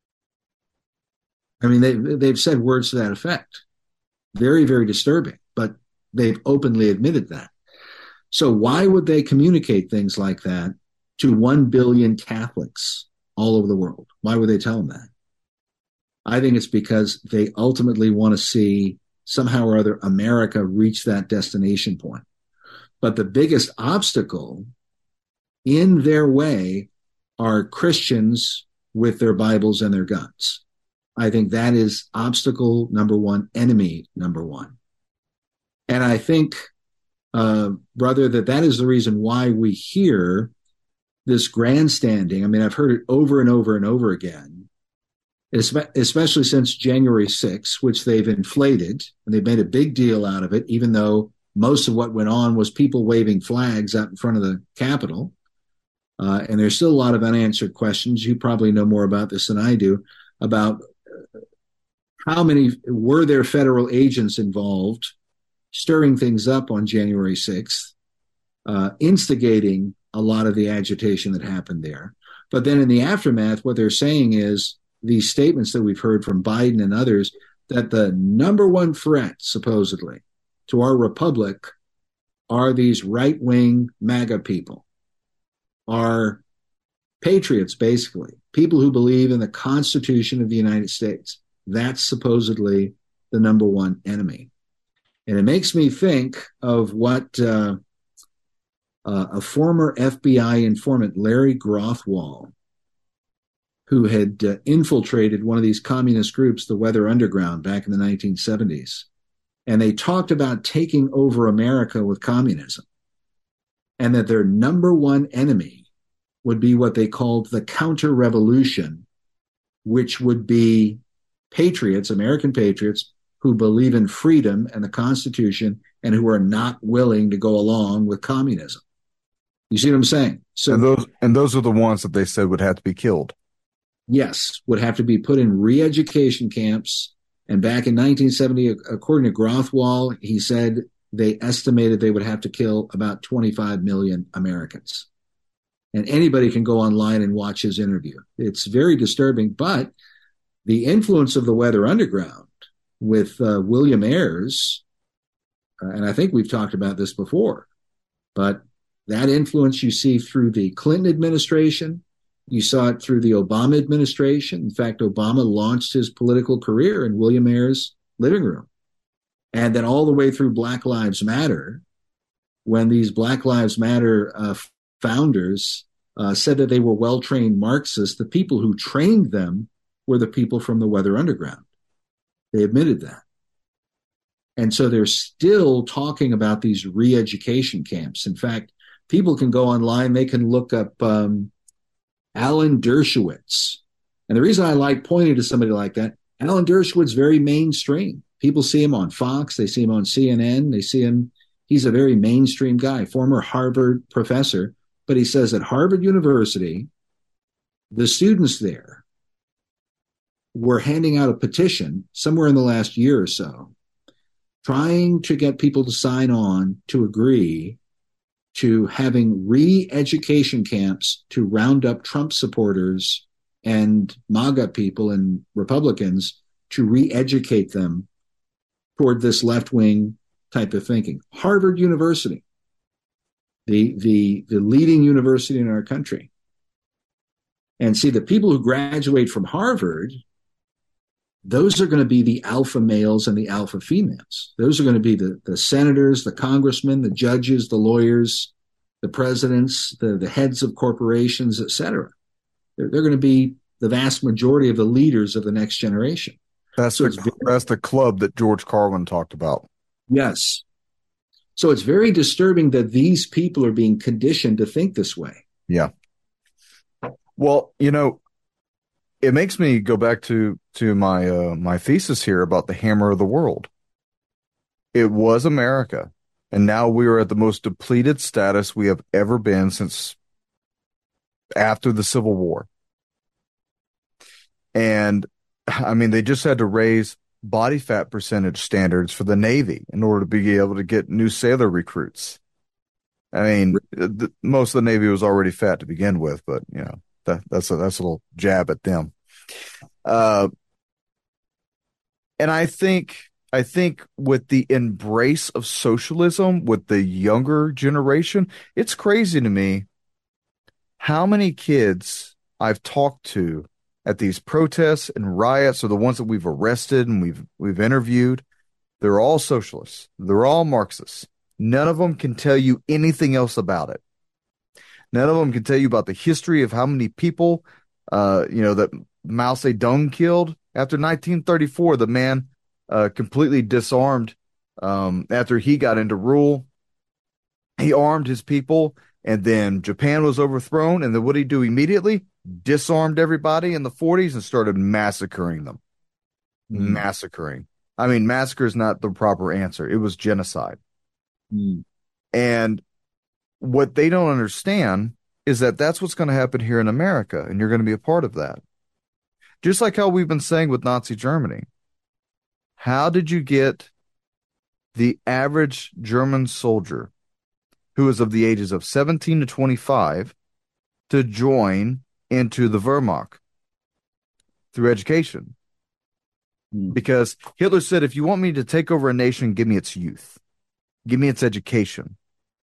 I mean, they, they've said words to that effect. Very, very disturbing, but they've openly admitted that. So why would they communicate things like that to one billion Catholics all over the world? Why would they tell them that? I think it's because they ultimately want to see somehow or other America reach that destination point. But the biggest obstacle in their way are Christians with their Bibles and their guns. I think that is obstacle number one, enemy number one. And I think, uh, brother, that that is the reason why we hear this grandstanding. I mean, I've heard it over and over and over again, especially since January sixth, which they've inflated, and they've made a big deal out of it, even though most of what went on was people waving flags out in front of the Capitol. Uh, and there's still a lot of unanswered questions. You probably know more about this than I do, about how many were there federal agents involved stirring things up on January sixth, uh, instigating a lot of the agitation that happened there. But then in the aftermath, what they're saying is these statements that we've heard from Biden and others, that the number one threat, supposedly, to our republic are these right wing MAGA people, are patriots, basically, people who believe in the Constitution of the United States. That's supposedly the number one enemy. And it makes me think of what uh, uh, a former F B I informant, Larry Grothwald, who had uh, infiltrated one of these communist groups, the Weather Underground, back in the nineteen seventies. And they talked about taking over America with communism, and that their number one enemy would be what they called the counter-revolution, which would be patriots, American patriots, who believe in freedom and the Constitution and who are not willing to go along with communism. You see what I'm saying? So and those and those are the ones that they said would have to be killed. Yes, would have to be put in re-education camps. And back in nineteen seventy, according to Grothwald, he said they estimated they would have to kill about twenty-five million Americans. And anybody can go online and watch his interview. It's very disturbing, but the influence of the Weather Underground with uh, William Ayers, uh, and I think we've talked about this before, but that influence you see through the Clinton administration. You saw it through the Obama administration. In fact, Obama launched his political career in William Ayers' living room. And then all the way through Black Lives Matter, when these Black Lives Matter uh, founders uh, said that they were well-trained Marxists, the people who trained them were the people from the Weather Underground. They admitted that. And so they're still talking about these re-education camps. In fact, people can go online, they can look up um, Alan Dershowitz. And the reason I like pointing to somebody like that, Alan Dershowitz, very mainstream. People see him on Fox, they see him on C N N, they see him, he's a very mainstream guy, former Harvard professor. But he says at Harvard University, the students there were handing out a petition somewhere in the last year or so, trying to get people to sign on to agree to having re-education camps to round up Trump supporters and MAGA people and Republicans to re-educate them toward this left-wing type of thinking. Harvard University, the, the, the leading university in our country. And see, the people who graduate from Harvard, those are going to be the alpha males and the alpha females. Those are going to be the, the senators, the congressmen, the judges, the lawyers, the presidents, the, the heads of corporations, et cetera. They're, they're going to be the vast majority of the leaders of the next generation. That's, so the, very, that's the club that George Carlin talked about. Yes. So it's very disturbing that these people are being conditioned to think this way. Yeah. Well, you know, it makes me go back to to my uh, my thesis here about the hammer of the world. It was America, and now we are at the most depleted status we have ever been since after the Civil War. And I mean, they just had to raise body fat percentage standards for the Navy in order to be able to get new sailor recruits. I mean, the, most of the Navy was already fat to begin with, but you know, that, that's a that's a little jab at them. Uh, and I think I think with the embrace of socialism with the younger generation, it's crazy to me how many kids I've talked to at these protests and riots, or the ones that we've arrested and we've we've interviewed. They're all socialists. They're all Marxists. None of them can tell you anything else about it. None of them can tell you about the history of how many people, uh, you know, that Mao Zedong killed. After nineteen thirty-four, the man uh, completely disarmed um, after he got into rule. He armed his people, and then Japan was overthrown. And then what did he do immediately? Disarmed everybody in the forties and started massacring them. Mm. Massacring. I mean, massacre is not the proper answer. It was genocide. Mm. And what they don't understand is that that's what's going to happen here in America, and you're going to be a part of that. Just like how we've been saying with Nazi Germany. How did you get the average German soldier who is of the ages of seventeen to twenty-five to join into the Wehrmacht? Through education. Mm. Because Hitler said, if you want me to take over a nation, give me its youth. Give me its education.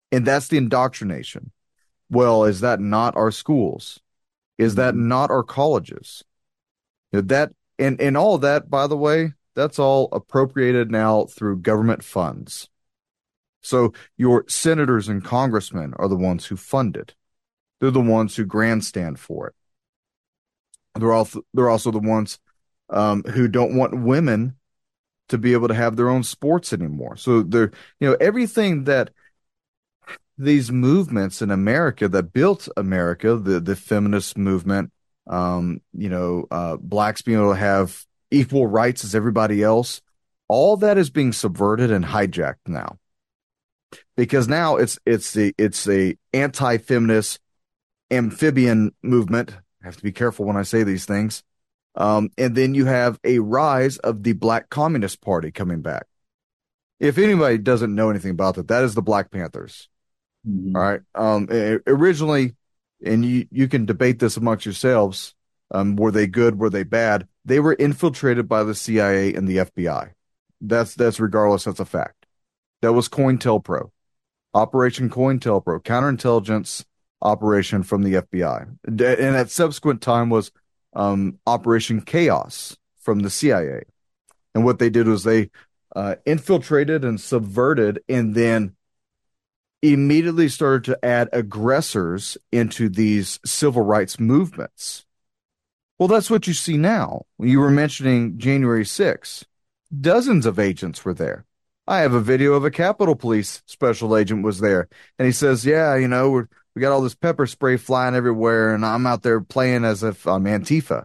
And that's the indoctrination. Well, is that not our schools? Is that Mhm. not our colleges? You know, that and and all of that, by the way, that's all appropriated now through government funds. So your senators and congressmen are the ones who fund it. They're the ones who grandstand for it. They're also they're also the ones um, who don't want women to be able to have their own sports anymore. So they're you know everything that these movements in America that built America, the the feminist movement, um, you know, uh, blacks being able to have equal rights as everybody else, all that is being subverted and hijacked now because now it's it's the it's a anti-feminist amphibian movement. I have to be careful when I say these things. Um, and then you have a rise of the Black Communist Party coming back. If anybody doesn't know anything about that, that is the Black Panthers. All Mhm. right. Um, eh, originally, and you, you can debate this amongst yourselves. Um, were they good? Were they bad? They were infiltrated by the C I A and the F B I. That's that's regardless. That's a fact. That was COINTELPRO, Operation COINTELPRO, counterintelligence operation from the F B I. And at subsequent time was um, Operation Chaos from the C I A. And what they did was they uh, infiltrated and subverted, and then immediately started to add aggressors into these civil rights movements. Well, that's what you see now. You were mentioning January sixth. Dozens of agents were there. I have a video of a Capitol Police special agent was there. And he says, yeah, you know, we're, we got all this pepper spray flying everywhere, and I'm out there playing as if I'm Antifa.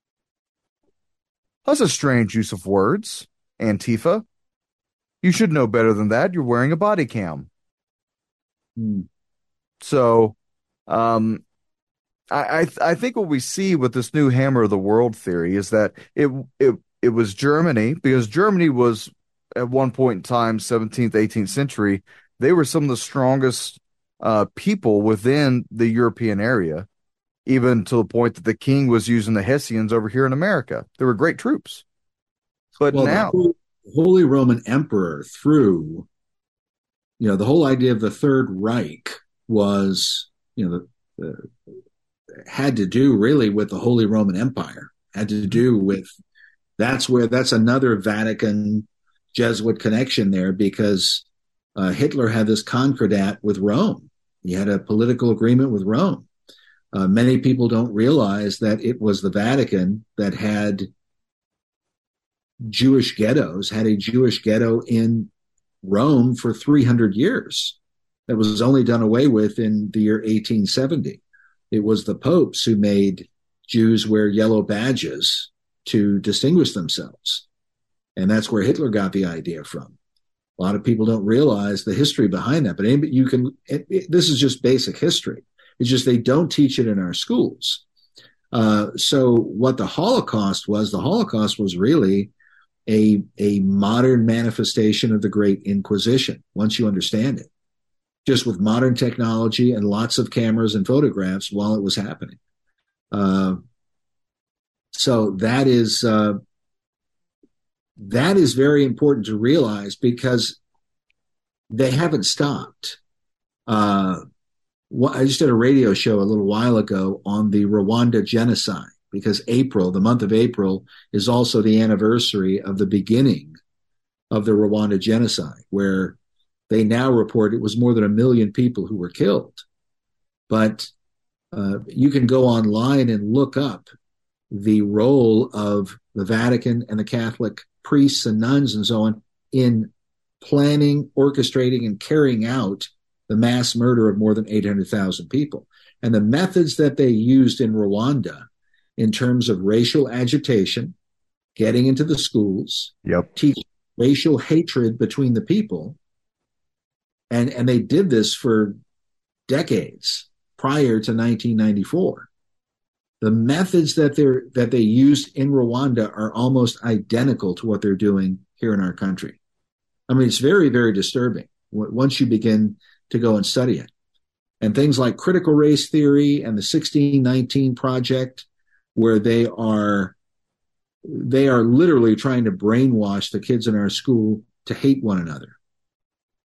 That's a strange use of words, Antifa. You should know better than that. You're wearing a body cam. Mm. So, um, I I, th- I think what we see with this new hammer of the world theory is that it it it was Germany, because Germany was at one point in time, seventeenth, eighteenth century, they were some of the strongest uh, people within the European area, even to the point that the king was using the Hessians over here in America. They were great troops. But Well, the now, Holy, Holy Roman Emperor, through, you know, the whole idea of the Third Reich was, you know, the, the had to do really with the Holy Roman Empire, had to do with that's where that's another Vatican Jesuit connection there, because uh, Hitler had this concordat with Rome. He had a political agreement with Rome. Uh, many people don't realize that it was the Vatican that had Jewish ghettos, had a Jewish ghetto in Rome for three hundred years. That was only done away with in the year eighteen seventy. It was the popes who made Jews wear yellow badges to distinguish themselves. And that's where Hitler got the idea from. A lot of people don't realize the history behind that, but you can, it, it, this is just basic history. It's just they don't teach it in our schools. Uh, so what the Holocaust was, the Holocaust was really a, a modern manifestation of the Great Inquisition, once you understand it, just with modern technology and lots of cameras and photographs while it was happening. Uh, so that is, uh, that is very important to realize, because they haven't stopped. Uh, I just did a radio show a little while ago on the Rwanda genocide, because April, the month of April, is also the anniversary of the beginning of the Rwanda genocide, where they now report it was more than a million people who were killed. But uh, you can go online and look up the role of the Vatican and the Catholic priests and nuns and so on in planning, orchestrating, and carrying out the mass murder of more than eight hundred thousand people. And the methods that they used in Rwanda in terms of racial agitation, getting into the schools, yep, teaching racial hatred between the people, and, and they did this for decades prior to nineteen ninety-four. The methods that they're that they used in Rwanda are almost identical to what they're doing here in our country. I mean, it's very, very disturbing once you begin to go and study it. And things like critical race theory and the sixteen nineteen Project, where they are they are literally trying to brainwash the kids in our school to hate one another.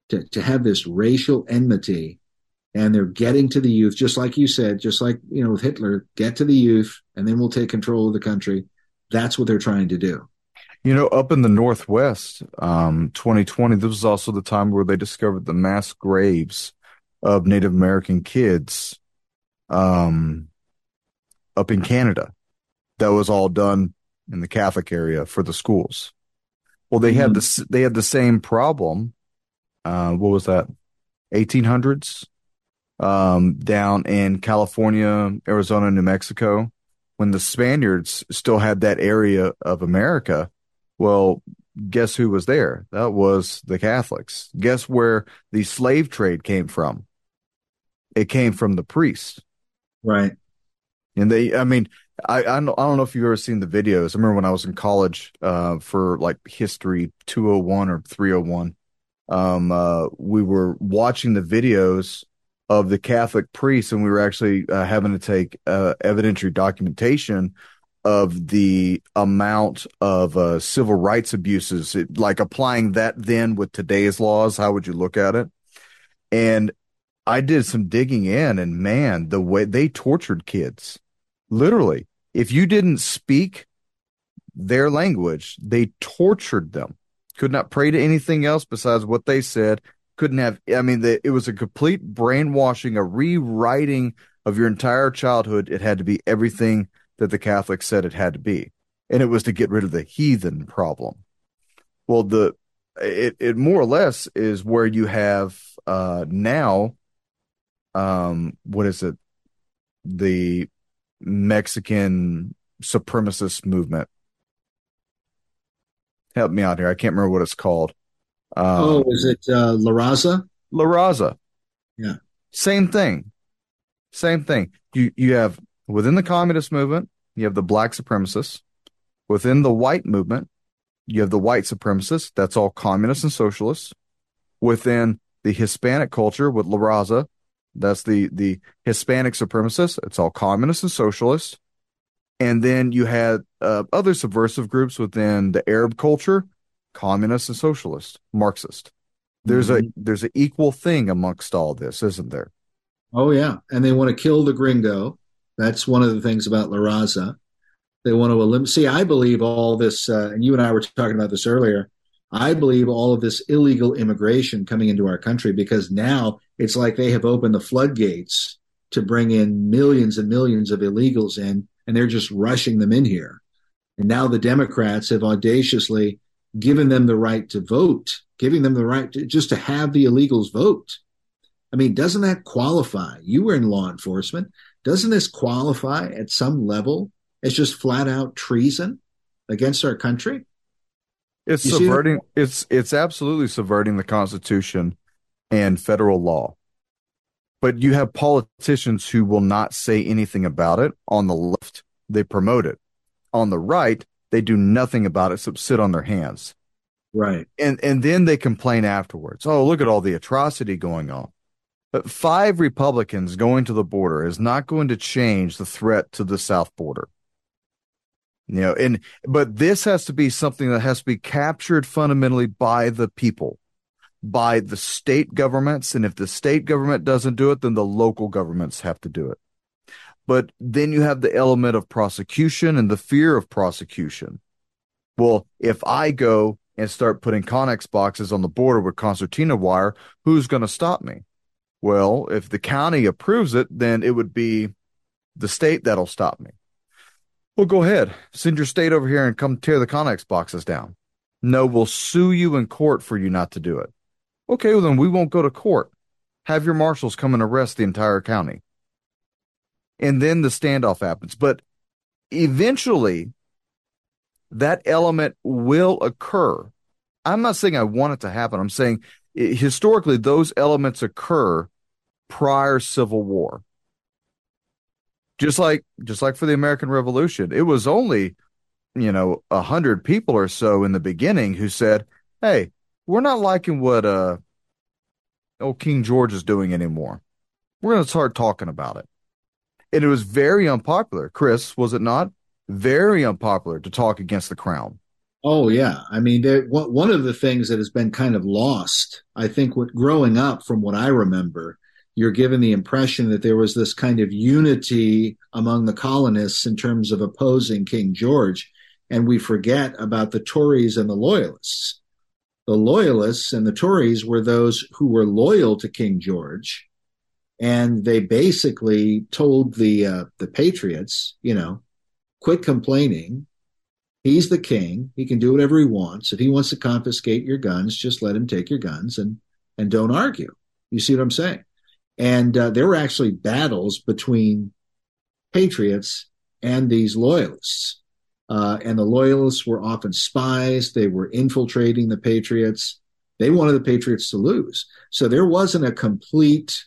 to, to have this racial enmity, and they're getting to the youth, just like you said, just like, you know, with Hitler, get to the youth, and then we'll take control of the country. That's what they're trying to do. You know, up in the Northwest, um, twenty twenty, this was also the time where they discovered the mass graves of Native American kids um, up in Canada. That was all done in the Catholic area for the schools. Well, they mm-hmm. had the they had the same problem. Uh, what was that? eighteen hundreds um, down in California, Arizona, New Mexico, when the Spaniards still had that area of America. Well, guess who was there? That was the Catholics. Guess where the slave trade came from? It came from the priests. Right. And they, I mean, I, I don't, I don't know if you've ever seen the videos. I remember when I was in college uh, for like history two oh one or three oh one, um, uh, we were watching the videos of the Catholic priests, and we were actually uh, having to take uh, evidentiary documentation of the amount of uh, civil rights abuses, it, like applying that then with today's laws. How would you look at it? And I did some digging in, and man, the way they tortured kids, literally, if you didn't speak their language, they tortured them. Could not pray to anything else besides what they said. Couldn't have, I mean, the, it was a complete brainwashing, a rewriting of your entire childhood. It had to be everything that the Catholics said it had to be. And it was to get rid of the heathen problem. Well, the it, it more or less is where you have uh, now, um, what is it? The Mexican supremacist movement. Help me out here. I can't remember what it's called. Um, oh, is it uh, La Raza? La Raza. Yeah. Same thing. Same thing. You you have within the communist movement, you have the black supremacists. Within the white movement, you have the white supremacists. That's all communists and socialists. Within the Hispanic culture with La Raza, that's the, the Hispanic supremacists. It's all communists and socialists. And then you had uh, other subversive groups within the Arab culture, communists and socialists, Marxist. There's mm-hmm. a there's an equal thing amongst all this, isn't there? Oh, yeah. And they want to kill the gringo. That's one of the things about La Raza. They want to eliminate. See, I believe all this, uh, and you and I were talking about this earlier. I believe all of this illegal immigration coming into our country, because now it's like they have opened the floodgates to bring in millions and millions of illegals in, and they're just rushing them in here. And now the Democrats have audaciously given them the right to vote, giving them the right to just to have the illegals vote. I mean, doesn't that qualify? You were in law enforcement. Doesn't this qualify at some level as just flat out treason against our country? It's you subverting. It's it's absolutely subverting the Constitution and federal law. But you have politicians who will not say anything about it. On the left, they promote it. On the right, they do nothing about it except sit on their hands. Right. And and then they complain afterwards. Oh, look at all the atrocity going on. But five Republicans going to the border is not going to change the threat to the south border. You know, and but this has to be something that has to be captured fundamentally by the people, by the state governments. And if the state government doesn't do it, then the local governments have to do it. But then you have the element of prosecution and the fear of prosecution. Well, if I go and start putting Connex boxes on the border with concertina wire, who's going to stop me? Well, if the county approves it, then it would be the state that'll stop me. Well, go ahead. Send your state over here and come tear the Connex boxes down. No, we'll sue you in court for you not to do it. Okay, well, then we won't go to court. Have your marshals come and arrest the entire county. And then the standoff happens. But eventually, that element will occur. I'm not saying I want it to happen. I'm saying historically, those elements occur prior Civil War. Just like just like for the American Revolution, it was only, you know, a hundred people or so in the beginning who said, "Hey, we're not liking what uh, old King George is doing anymore. We're going to start talking about it." And it was very unpopular. Chris, was it not? Very unpopular to talk against the crown. Oh yeah, I mean, there, one one of the things that has been kind of lost, I think, what growing up from what I remember, you're given the impression that there was this kind of unity among the colonists in terms of opposing King George, and we forget about the Tories and the Loyalists. The Loyalists and the Tories were those who were loyal to King George, and they basically told the uh, the Patriots, you know, quit complaining. He's the king. He can do whatever he wants. If he wants to confiscate your guns, just let him take your guns and and don't argue. You see what I'm saying? And uh, there were actually battles between patriots and these loyalists. Uh, and the loyalists were often spies. They were infiltrating the patriots. They wanted the patriots to lose. So there wasn't a complete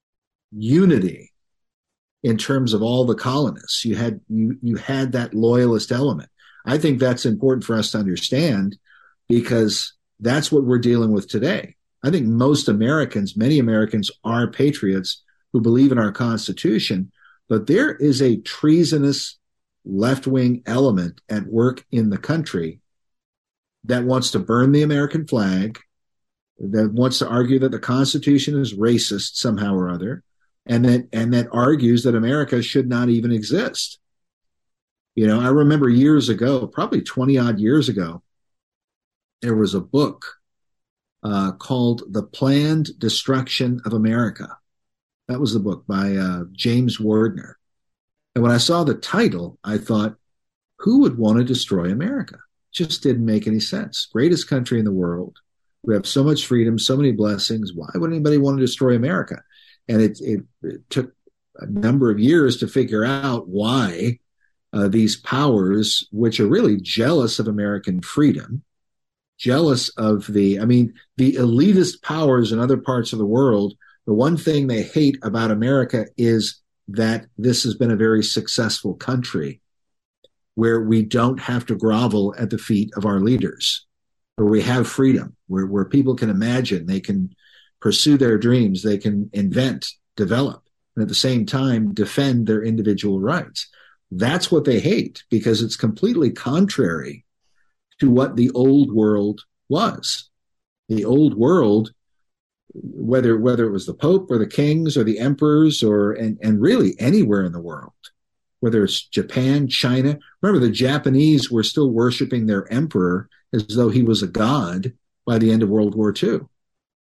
unity in terms of all the colonists. You had you you had that loyalist element. I think that's important for us to understand because that's what we're dealing with today. I think most Americans, many Americans are patriots who believe in our Constitution, but there is a treasonous left-wing element at work in the country that wants to burn the American flag, that wants to argue that the Constitution is racist somehow or other, and that and that argues that America should not even exist. You know, I remember years ago, probably twenty odd years ago, there was a book uh, called The Planned Destruction of America. That was the book by uh, James Wardner. And when I saw the title, I thought, who would want to destroy America? Just didn't make any sense. Greatest country in the world. We have so much freedom, so many blessings. Why would anybody want to destroy America? And it, it, it took a number of years to figure out why Uh, these powers, which are really jealous of American freedom, jealous of the, I mean, the elitist powers in other parts of the world, the one thing they hate about America is that this has been a very successful country where we don't have to grovel at the feet of our leaders, where we have freedom, where, where people can imagine, they can pursue their dreams, they can invent, develop, and at the same time defend their individual rights. That's what they hate because it's completely contrary to what the old world was. The old world, whether whether it was the Pope or the kings or the emperors or and, and really anywhere in the world, whether it's Japan, China. Remember, the Japanese were still worshiping their emperor as though he was a god by the end of World War Two.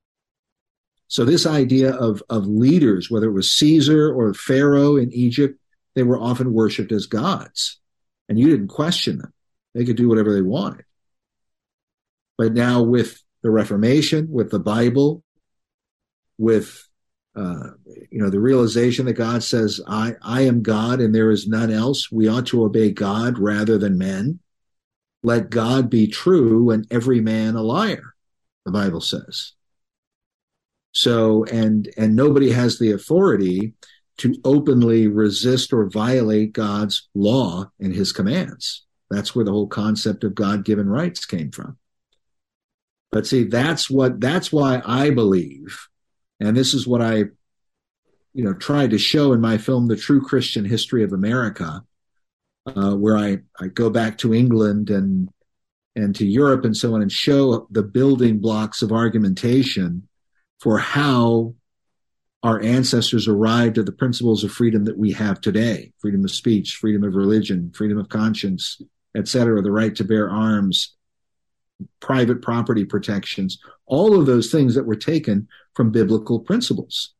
So this idea of, of leaders, whether it was Caesar or Pharaoh in Egypt, they were often worshipped as gods, and you didn't question them. They could do whatever they wanted. But now with the Reformation, with the Bible, with uh, you know the realization that God says, I, I am God and there is none else, we ought to obey God rather than men. Let God be true and every man a liar, the Bible says. So, and and nobody has the authority to openly resist or violate God's law and his commands. That's where the whole concept of God-given rights came from. But see, that's what, that's why I believe, and this is what I, you know, tried to show in my film, The True Christian History of America, uh, where I, I go back to England and, and to Europe and so on and show the building blocks of argumentation for how our ancestors arrived at the principles of freedom that we have today: freedom of speech, freedom of religion, freedom of conscience, et cetera, the right to bear arms, private property protections, all of those things that were taken from biblical principles.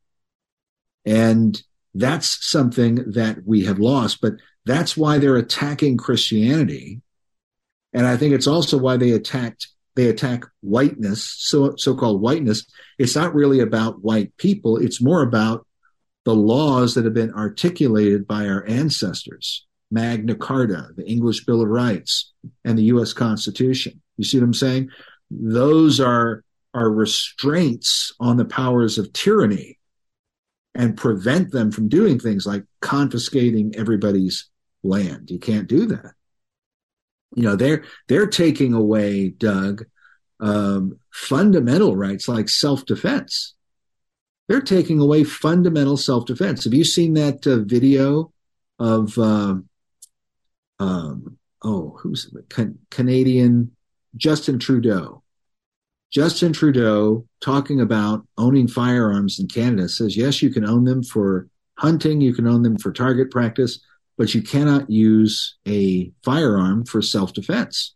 And that's something that we have lost, but that's why they're attacking Christianity. And I think it's also why they attacked They attack whiteness, so, so-called whiteness. It's not really about white people. It's more about the laws that have been articulated by our ancestors. Magna Carta, the English Bill of Rights, and the U S Constitution. You see what I'm saying? Those are, are restraints on the powers of tyranny and prevent them from doing things like confiscating everybody's land. You can't do that. You know, they're they're taking away, Doug, um, fundamental rights like self-defense. They're taking away fundamental self-defense. Have you seen that uh, video of uh, um, oh, who's the Can- Canadian Justin Trudeau. Justin Trudeau talking about owning firearms in Canada says, yes, you can own them for hunting, you can own them for target practice, but you cannot use a firearm for self-defense.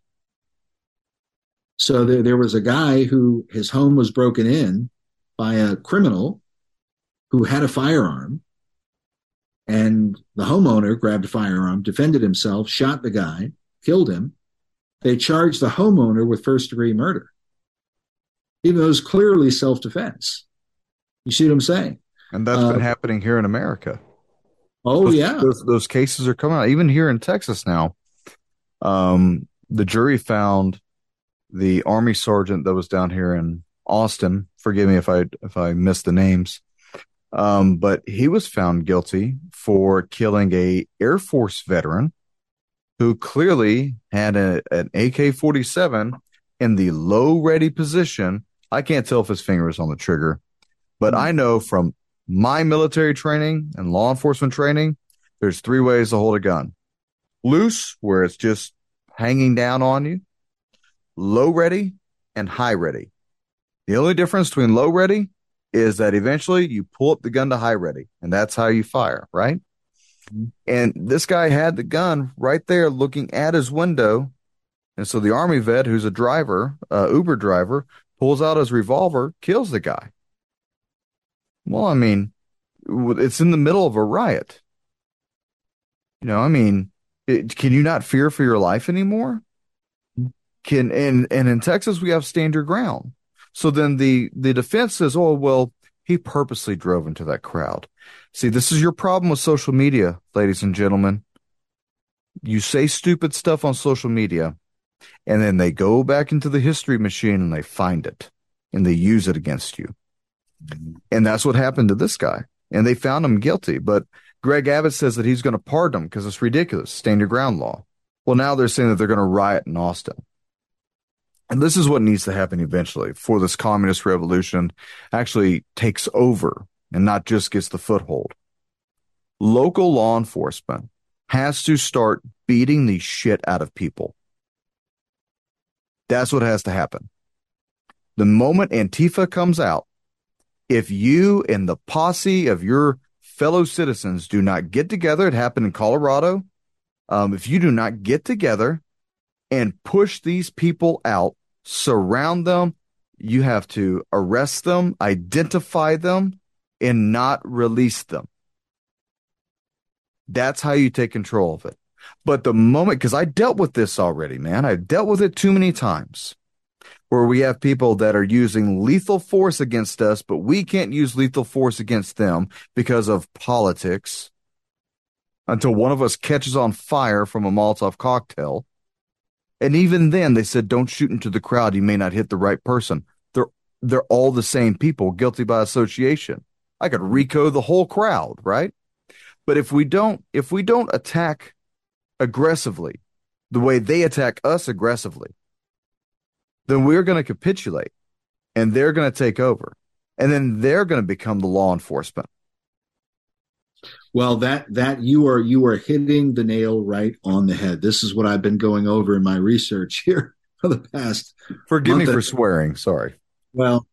So there, there was a guy who his home was broken in by a criminal who had a firearm, and the homeowner grabbed a firearm, defended himself, shot the guy, killed him. They charged the homeowner with first-degree murder, even though it was clearly self-defense. You see what I'm saying? And that's uh, been happening here in America. Oh, those, yeah. Those, those cases are coming out. Even here in Texas now, um, the jury found the Army sergeant that was down here in Austin. Forgive me if I if I missed the names. Um, but he was found guilty for killing a Air Force veteran who clearly had a, an A K forty-seven in the low ready position. I can't tell if his finger was on the trigger, but I know from my military training and law enforcement training, there's three ways to hold a gun. Loose, where it's just hanging down on you. Low ready and high ready. The only difference between low ready is that eventually you pull up the gun to high ready, and that's how you fire, right? Mm-hmm. And this guy had the gun right there looking at his window. And so the Army vet, who's a driver, uh, Uber driver, pulls out his revolver, kills the guy. Well, I mean, it's in the middle of a riot. You know, I mean, it, can you not fear for your life anymore? Can and and in Texas we have stand your ground. So then the the defense says, oh well, he purposely drove into that crowd. See, this is your problem with social media, ladies and gentlemen. You say stupid stuff on social media, and then they go back into the history machine and they find it, and they use it against you. And that's what happened to this guy. And they found him guilty. But Greg Abbott says that he's going to pardon him because it's ridiculous. Stand your ground law. Well, now they're saying that they're going to riot in Austin. And this is what needs to happen eventually before this communist revolution actually takes over and not just gets the foothold. Local law enforcement has to start beating the shit out of people. That's what has to happen. The moment Antifa comes out, if you and the posse of your fellow citizens do not get together, it happened in Colorado. Um, if you do not get together and push these people out, surround them, you have to arrest them, identify them, and not release them. That's how you take control of it. But the moment, because I dealt with this already, man, I've dealt with it too many times, where we have people that are using lethal force against us, but we can't use lethal force against them because of politics until one of us catches on fire from a Molotov cocktail. And even then, they said, don't shoot into the crowd. You may not hit the right person. They're they're all the same people, guilty by association. I could RICO the whole crowd, right? But if we don't, if we don't attack aggressively the way they attack us aggressively, then we're going to capitulate and they're going to take over. And then they're going to become the law enforcement. Well, that that you are you are hitting the nail right on the head. This is what I've been going over in my research here for the past. Forgive me for swearing. Sorry. Well,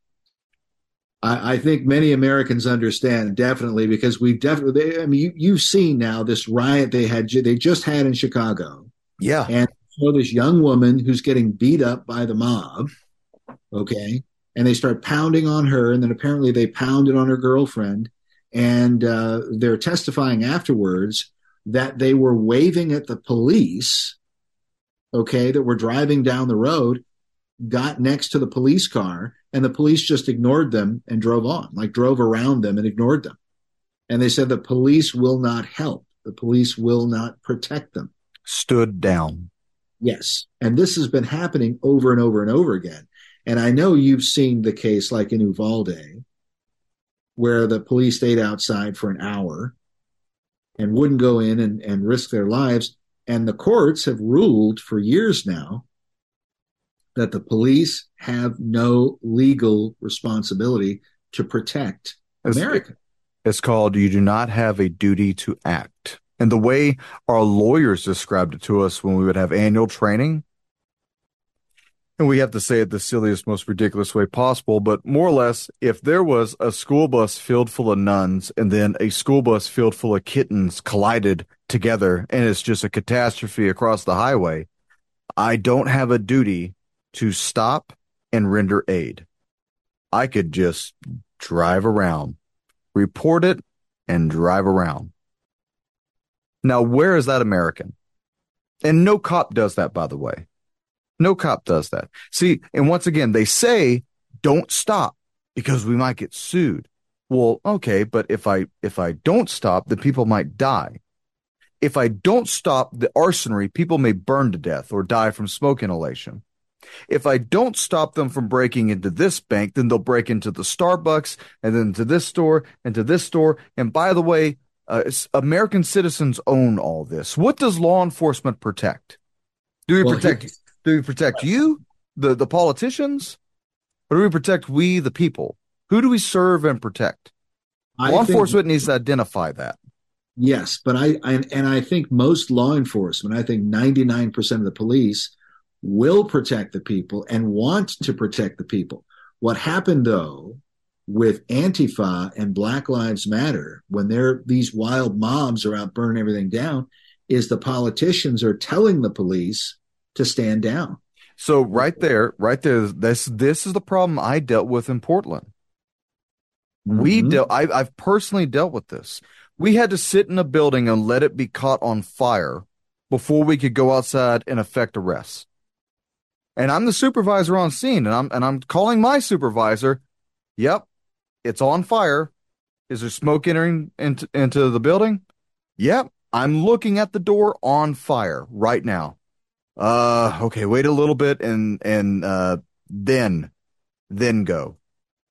I, I think many Americans understand definitely because we definitely. They, I mean, you, you've seen now this riot they had they just had in Chicago. Yeah, and so this young woman who's getting beat up by the mob. Okay, and they start pounding on her, and then apparently they pounded on her girlfriend. And uh, they're testifying afterwards that they were waving at the police, okay, that were driving down the road, got next to the police car, and the police just ignored them and drove on, like drove around them and ignored them. And they said the police will not help. The police will not protect them. Stood down. Yes. And this has been happening over and over and over again. And I know you've seen the case like in Uvalde, where the police stayed outside for an hour and wouldn't go in and, and risk their lives. And the courts have ruled for years now that the police have no legal responsibility to protect it's, America. It's called you do not have a duty to act. And the way our lawyers described it to us when we would have annual training, and we have to say it the silliest, most ridiculous way possible, but more or less, if there was a school bus filled full of nuns and then a school bus filled full of kittens collided together and it's just a catastrophe across the highway, I don't have a duty to stop and render aid. I could just drive around, report it, and drive around. Now, where is that American? And no cop does that, by the way. No cop does that. See, and once again, they say, don't stop because we might get sued. Well, okay, but if I if I don't stop, the people might die. If I don't stop the arsonery, people may burn to death or die from smoke inhalation. If I don't stop them from breaking into this bank, then they'll break into the Starbucks and then to this store and to this store. And by the way, uh, American citizens own all this. What does law enforcement protect? Do we well, protect? He, do we protect you, the the politicians, or do we protect we, the people? Who do we serve and protect? I law think, enforcement needs to identify that. Yes, but I, I and I think most law enforcement, I think ninety-nine percent of the police will protect the people and want to protect the people. What happened, though, with Antifa and Black Lives Matter, when they're these wild mobs are out burning everything down, is the politicians are telling the police to stand down. So right there, right there, this this is the problem I dealt with in Portland. Mm-hmm. We dealt. I, I've personally dealt with this. We had to sit in a building and let it be caught on fire before we could go outside and effect arrests. And I'm the supervisor on scene, and I'm and I'm calling my supervisor. Yep, it's on fire. Is there smoke entering into, into the building? Yep, I'm looking at the door on fire right now. Uh, okay, wait a little bit and and uh, then then go.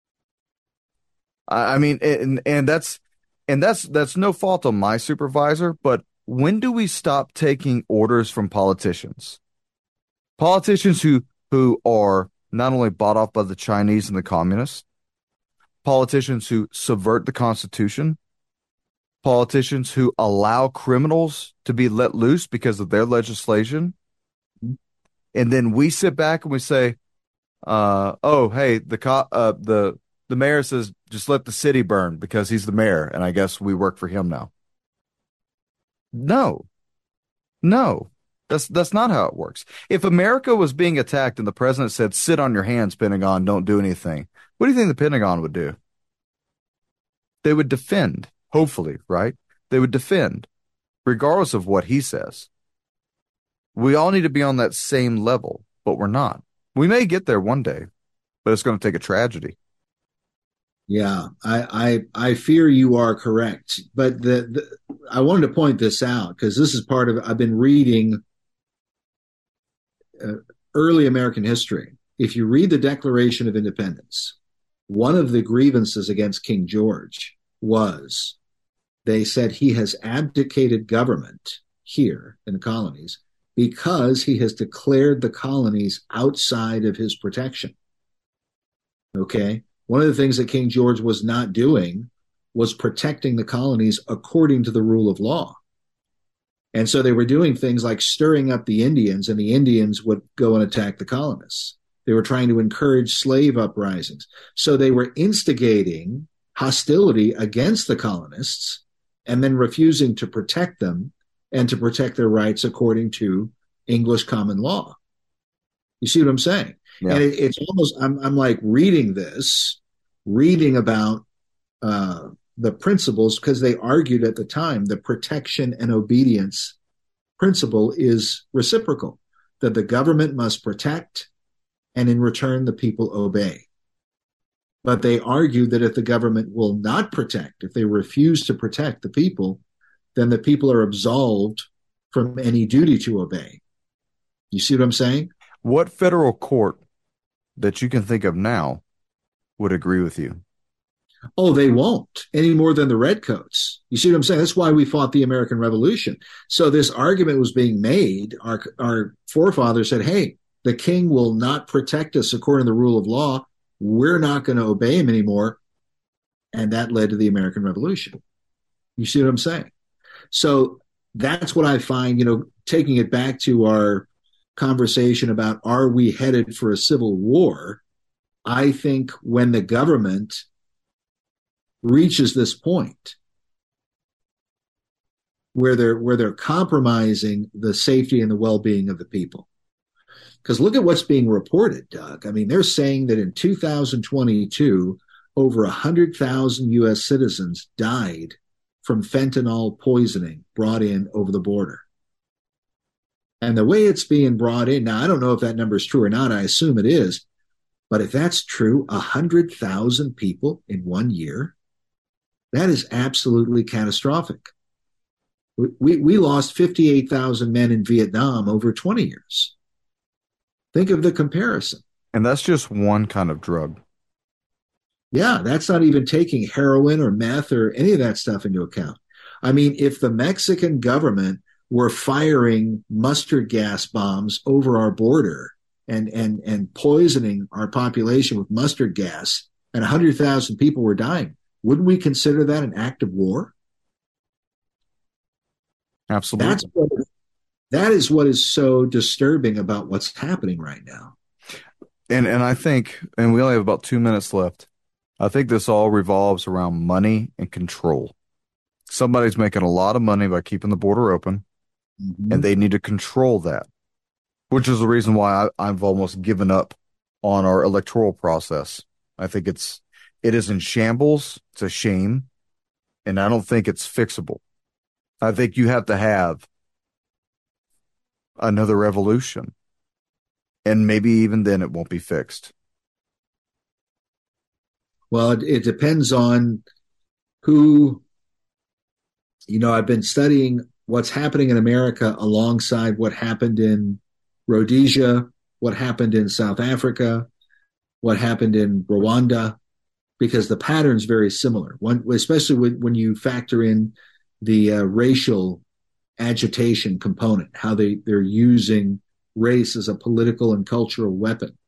I, I mean, and and that's and that's that's no fault of my supervisor, but when do we stop taking orders from politicians? Politicians who, who are not only bought off by the Chinese and the communists, politicians who subvert the Constitution, politicians who allow criminals to be let loose because of their legislation. And then we sit back and we say, uh, oh, hey, the co- uh, the the mayor says just let the city burn because he's the mayor, and I guess we work for him now. No, no. That's that's not how it works. If America was being attacked and the president said, sit on your hands, Pentagon, don't do anything, what do you think the Pentagon would do? They would defend, hopefully, right? They would defend, regardless of what he says. We all need to be on that same level, but we're not. We may get there one day, but it's going to take a tragedy. Yeah, I I, I fear you are correct. But the, the I wanted to point this out because this is part of, I've been reading Uh, early American history. If you read the Declaration of Independence, one of the grievances against King George was they said he has abdicated government here in the colonies because he has declared the colonies outside of his protection. Okay? One of the things that King George was not doing was protecting the colonies according to the rule of law. And so they were doing things like stirring up the Indians, and the Indians would go and attack the colonists. They were trying to encourage slave uprisings. So they were instigating hostility against the colonists and then refusing to protect them and to protect their rights according to English common law. You see what I'm saying? Yeah. And it, it's almost, I'm, I'm like reading this, reading about uh, the principles, because they argued at the time the protection and obedience principle is reciprocal, that the government must protect and in return the people obey. But they argue that if the government will not protect, if they refuse to protect the people, then the people are absolved from any duty to obey. You see what I'm saying? What federal court that you can think of now would agree with you? Oh, they won't, any more than the redcoats. You see what I'm saying? That's why we fought the American Revolution. So this argument was being made. Our, our forefathers said, hey, the king will not protect us according to the rule of law. We're not going to obey him anymore. And that led to the American Revolution. You see what I'm saying? So that's what I find, you know, taking it back to our conversation about are we headed for a civil war? I think when the government reaches this point where they're where they're compromising the safety and the well-being of the people. Because look at what's being reported, Doug. I mean, they're saying that in two thousand twenty-two, over one hundred thousand U S citizens died from fentanyl poisoning brought in over the border. And the way it's being brought in, now I don't know if that number is true or not. I assume it is. But if that's true, one hundred thousand people in one year, that is absolutely catastrophic. We, we lost fifty-eight thousand men in Vietnam over twenty years. Think of the comparison. And that's just one kind of drug. Yeah, that's not even taking heroin or meth or any of that stuff into account. I mean, if the Mexican government were firing mustard gas bombs over our border and, and, and poisoning our population with mustard gas and one hundred thousand people were dying, wouldn't we consider that an act of war? Absolutely. That's what, that is what is so disturbing about what's happening right now. And and I think, and we only have about two minutes left, I think this all revolves around money and control. Somebody's making a lot of money by keeping the border open, mm-hmm. and they need to control that, which is the reason why I, I've almost given up on our electoral process. I think it's it is in shambles. It's a shame, and I don't think it's fixable. I think you have to have another revolution, and maybe even then it won't be fixed. Well, it, it depends on who, you know, I've been studying what's happening in America alongside what happened in Rhodesia, what happened in South Africa, what happened in Rwanda, because the pattern's very similar. One, especially when, when you factor in the uh, racial agitation component, how they, they're using race as a political and cultural weapon.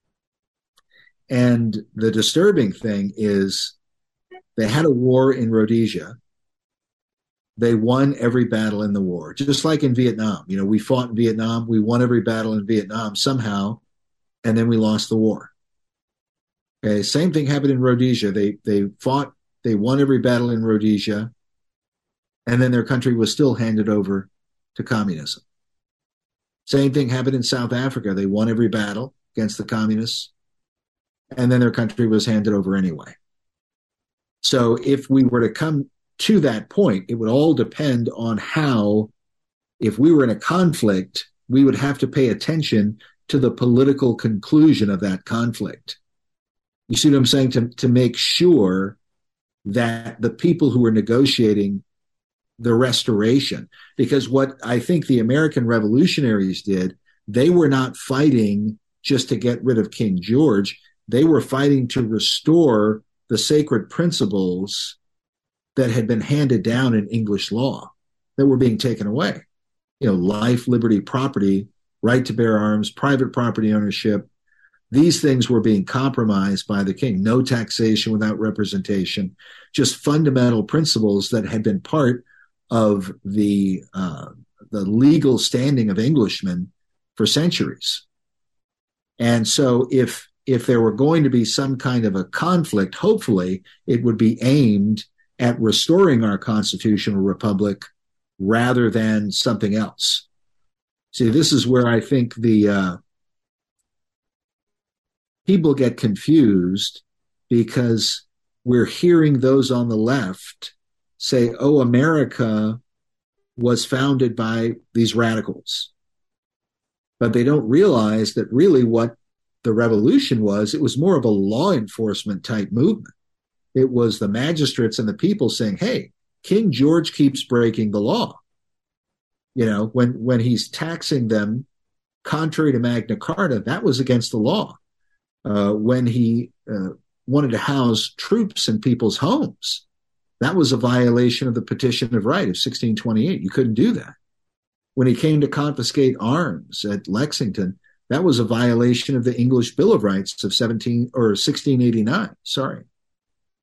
And the disturbing thing is they had a war in Rhodesia. They won every battle in the war, just like in Vietnam. You know, we fought in Vietnam. We won every battle in Vietnam somehow, and then we lost the war. Okay, same thing happened in Rhodesia. They they fought, they won every battle in Rhodesia, and then their country was still handed over to communism. Same thing happened in South Africa. They won every battle against the communists, and then their country was handed over anyway. So if we were to come to that point, it would all depend on how, if we were in a conflict, we would have to pay attention to the political conclusion of that conflict. You see what I'm saying? To, to make sure that the people who are negotiating the restoration, because what I think the American revolutionaries did, they were not fighting just to get rid of King George. They were fighting to restore the sacred principles that had been handed down in English law that were being taken away. You know, life, liberty, property, right to bear arms, private property ownership. These things were being compromised by the king. No taxation without representation, just fundamental principles that had been part of the uh, the legal standing of Englishmen for centuries. And so if if there were going to be some kind of a conflict, hopefully it would be aimed at restoring our constitutional republic rather than something else. See, this is where I think the uh, people get confused, because we're hearing those on the left say, oh, America was founded by these radicals. But they don't realize that really what the revolution was, it was more of a law enforcement type movement. It was the magistrates and the people saying, hey, King George keeps breaking the law. You know, when, when he's taxing them contrary to Magna Carta, that was against the law. Uh, when he uh, wanted to house troops in people's homes, that was a violation of the Petition of Right of sixteen twenty-eight. You couldn't do that. When he came to confiscate arms at Lexington, that was a violation of the English Bill of Rights of seventeen or sixteen eighty-nine. Sorry.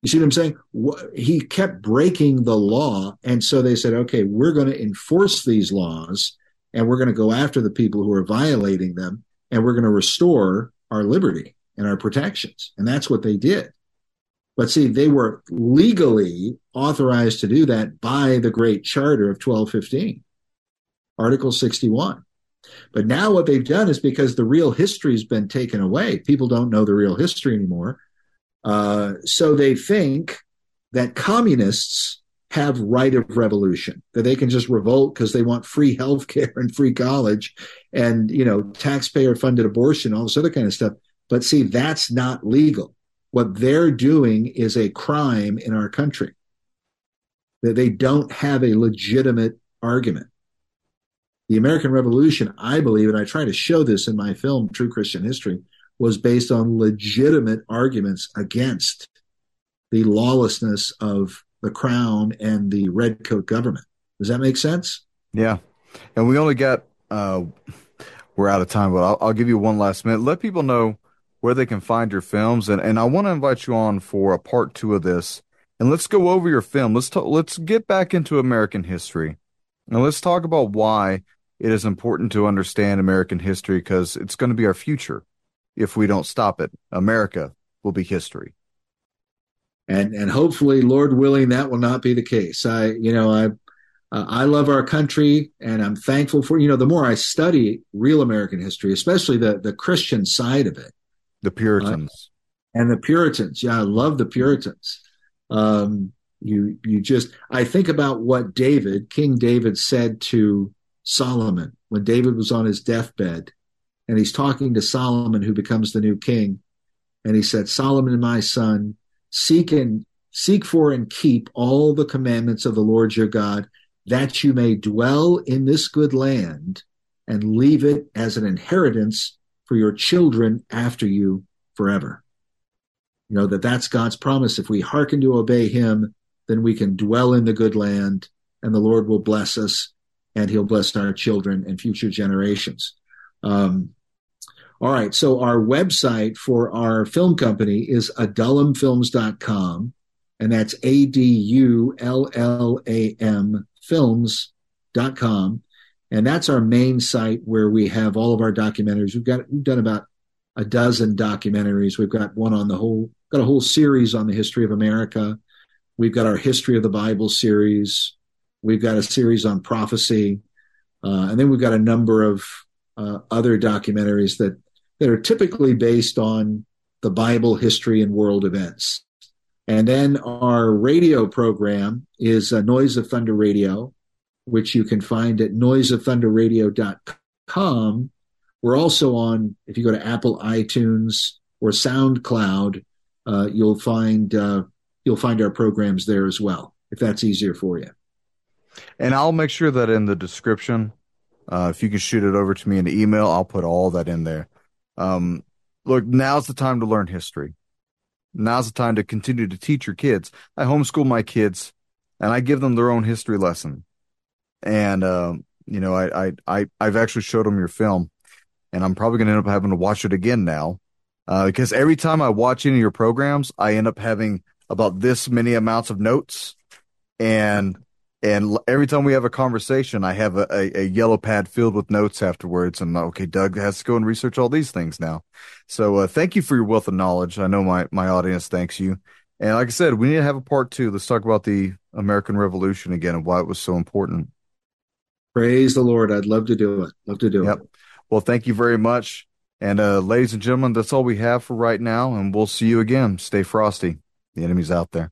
You see what I'm saying? He kept breaking the law. And so they said, okay, we're going to enforce these laws and we're going to go after the people who are violating them and we're going to restore our liberty and our protections. And that's what they did. But see, they were legally authorized to do that by the Great Charter of twelve fifteen, Article sixty-one. But now what they've done is because the real history has been taken away, people don't know the real history anymore. Uh, so they think that communists have right of revolution, that they can just revolt because they want free health care and free college and, you know, taxpayer funded abortion, all this other kind of stuff. But see, that's not legal. What they're doing is a crime in our country. That they don't have a legitimate argument. The American Revolution, I believe, and I try to show this in my film, True Christian History, was based on legitimate arguments against the lawlessness of the crown and the redcoat government. Does that make sense? Yeah. And we only got, uh, we're out of time, but I'll, I'll give you one last minute. Let people know where they can find your films. And, and I want to invite you on for a part two of this. And let's go over your film. Let's talk, let's get back into American history. And let's talk about why it is important to understand American history, because it's going to be our future. If we don't stop it, America will be history. And and hopefully, Lord willing, that will not be the case. I, you know, I uh, I love our country, and I'm thankful for, you know, the more I study real American history, especially the the Christian side of it, the Puritans uh, and the Puritans. Yeah, I love the Puritans. Um, you you just I think about what David, King David, said to Solomon when David was on his deathbed. And he's talking to Solomon, who becomes the new king. And he said, Solomon, my son, seek and seek for and keep all the commandments of the Lord your God, that you may dwell in this good land and leave it as an inheritance for your children after you forever. You know, that that's God's promise. If we hearken to obey him, then we can dwell in the good land and the Lord will bless us and he'll bless our children and future generations. Um, all right. So our website for our film company is adullam films dot com, and that's A D U L L A M films dot com. And that's our main site where we have all of our documentaries. We've got, we've done about a dozen documentaries. We've got one on the whole, got a whole series on the history of America. We've got our History of the Bible series. We've got a series on prophecy. Uh, and then we've got a number of uh, other documentaries that, that are typically based on the Bible, history, and world events. And then our radio program is uh, Noise of Thunder Radio, which you can find at noise of thunder radio dot com. We're also on, if you go to Apple iTunes or SoundCloud, uh, you'll find uh, you'll find our programs there as well, if that's easier for you. And I'll make sure that in the description, uh, if you can shoot it over to me in the email, I'll put all that in there. Um, look, now's the time to learn history. Now's the time to continue to teach your kids. I homeschool my kids, and I give them their own history lesson. And, um, you know, I, I, I, I've actually showed them your film, and I'm probably going to end up having to watch it again now, uh, because every time I watch any of your programs, I end up having about this many amounts of notes. And, and every time we have a conversation, I have a, a, a yellow pad filled with notes afterwards. And okay, Doug has to go and research all these things now. So, uh, thank you for your wealth of knowledge. I know my, my audience thanks you. And like I said, we need to have a part two. Let's talk about the American Revolution again and why it was so important. Praise the Lord. I'd love to do it. Love to do Yep. it. Well, thank you very much. And uh, ladies and gentlemen, that's all we have for right now. And we'll see you again. Stay frosty. The enemy's out there.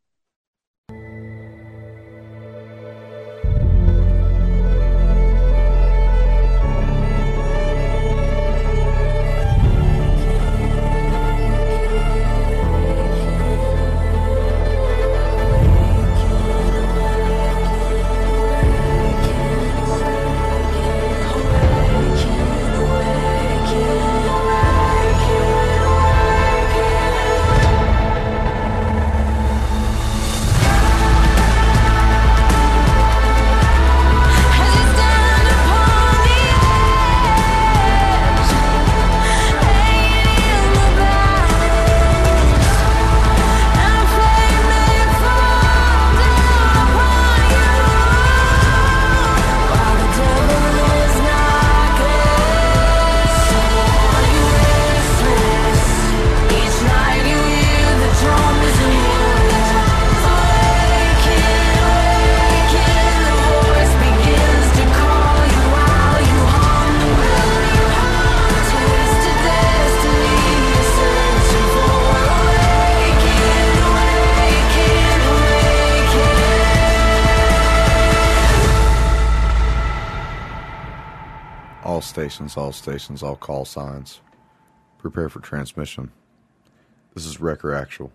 stations, all stations, all call signs. Prepare for transmission. This is Wrecker Actual.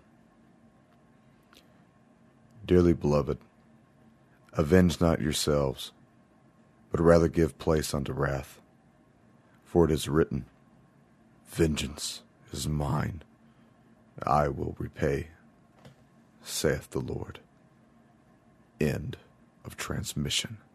Dearly beloved, avenge not yourselves, but rather give place unto wrath. For it is written, vengeance is mine, I will repay, saith the Lord. End of transmission.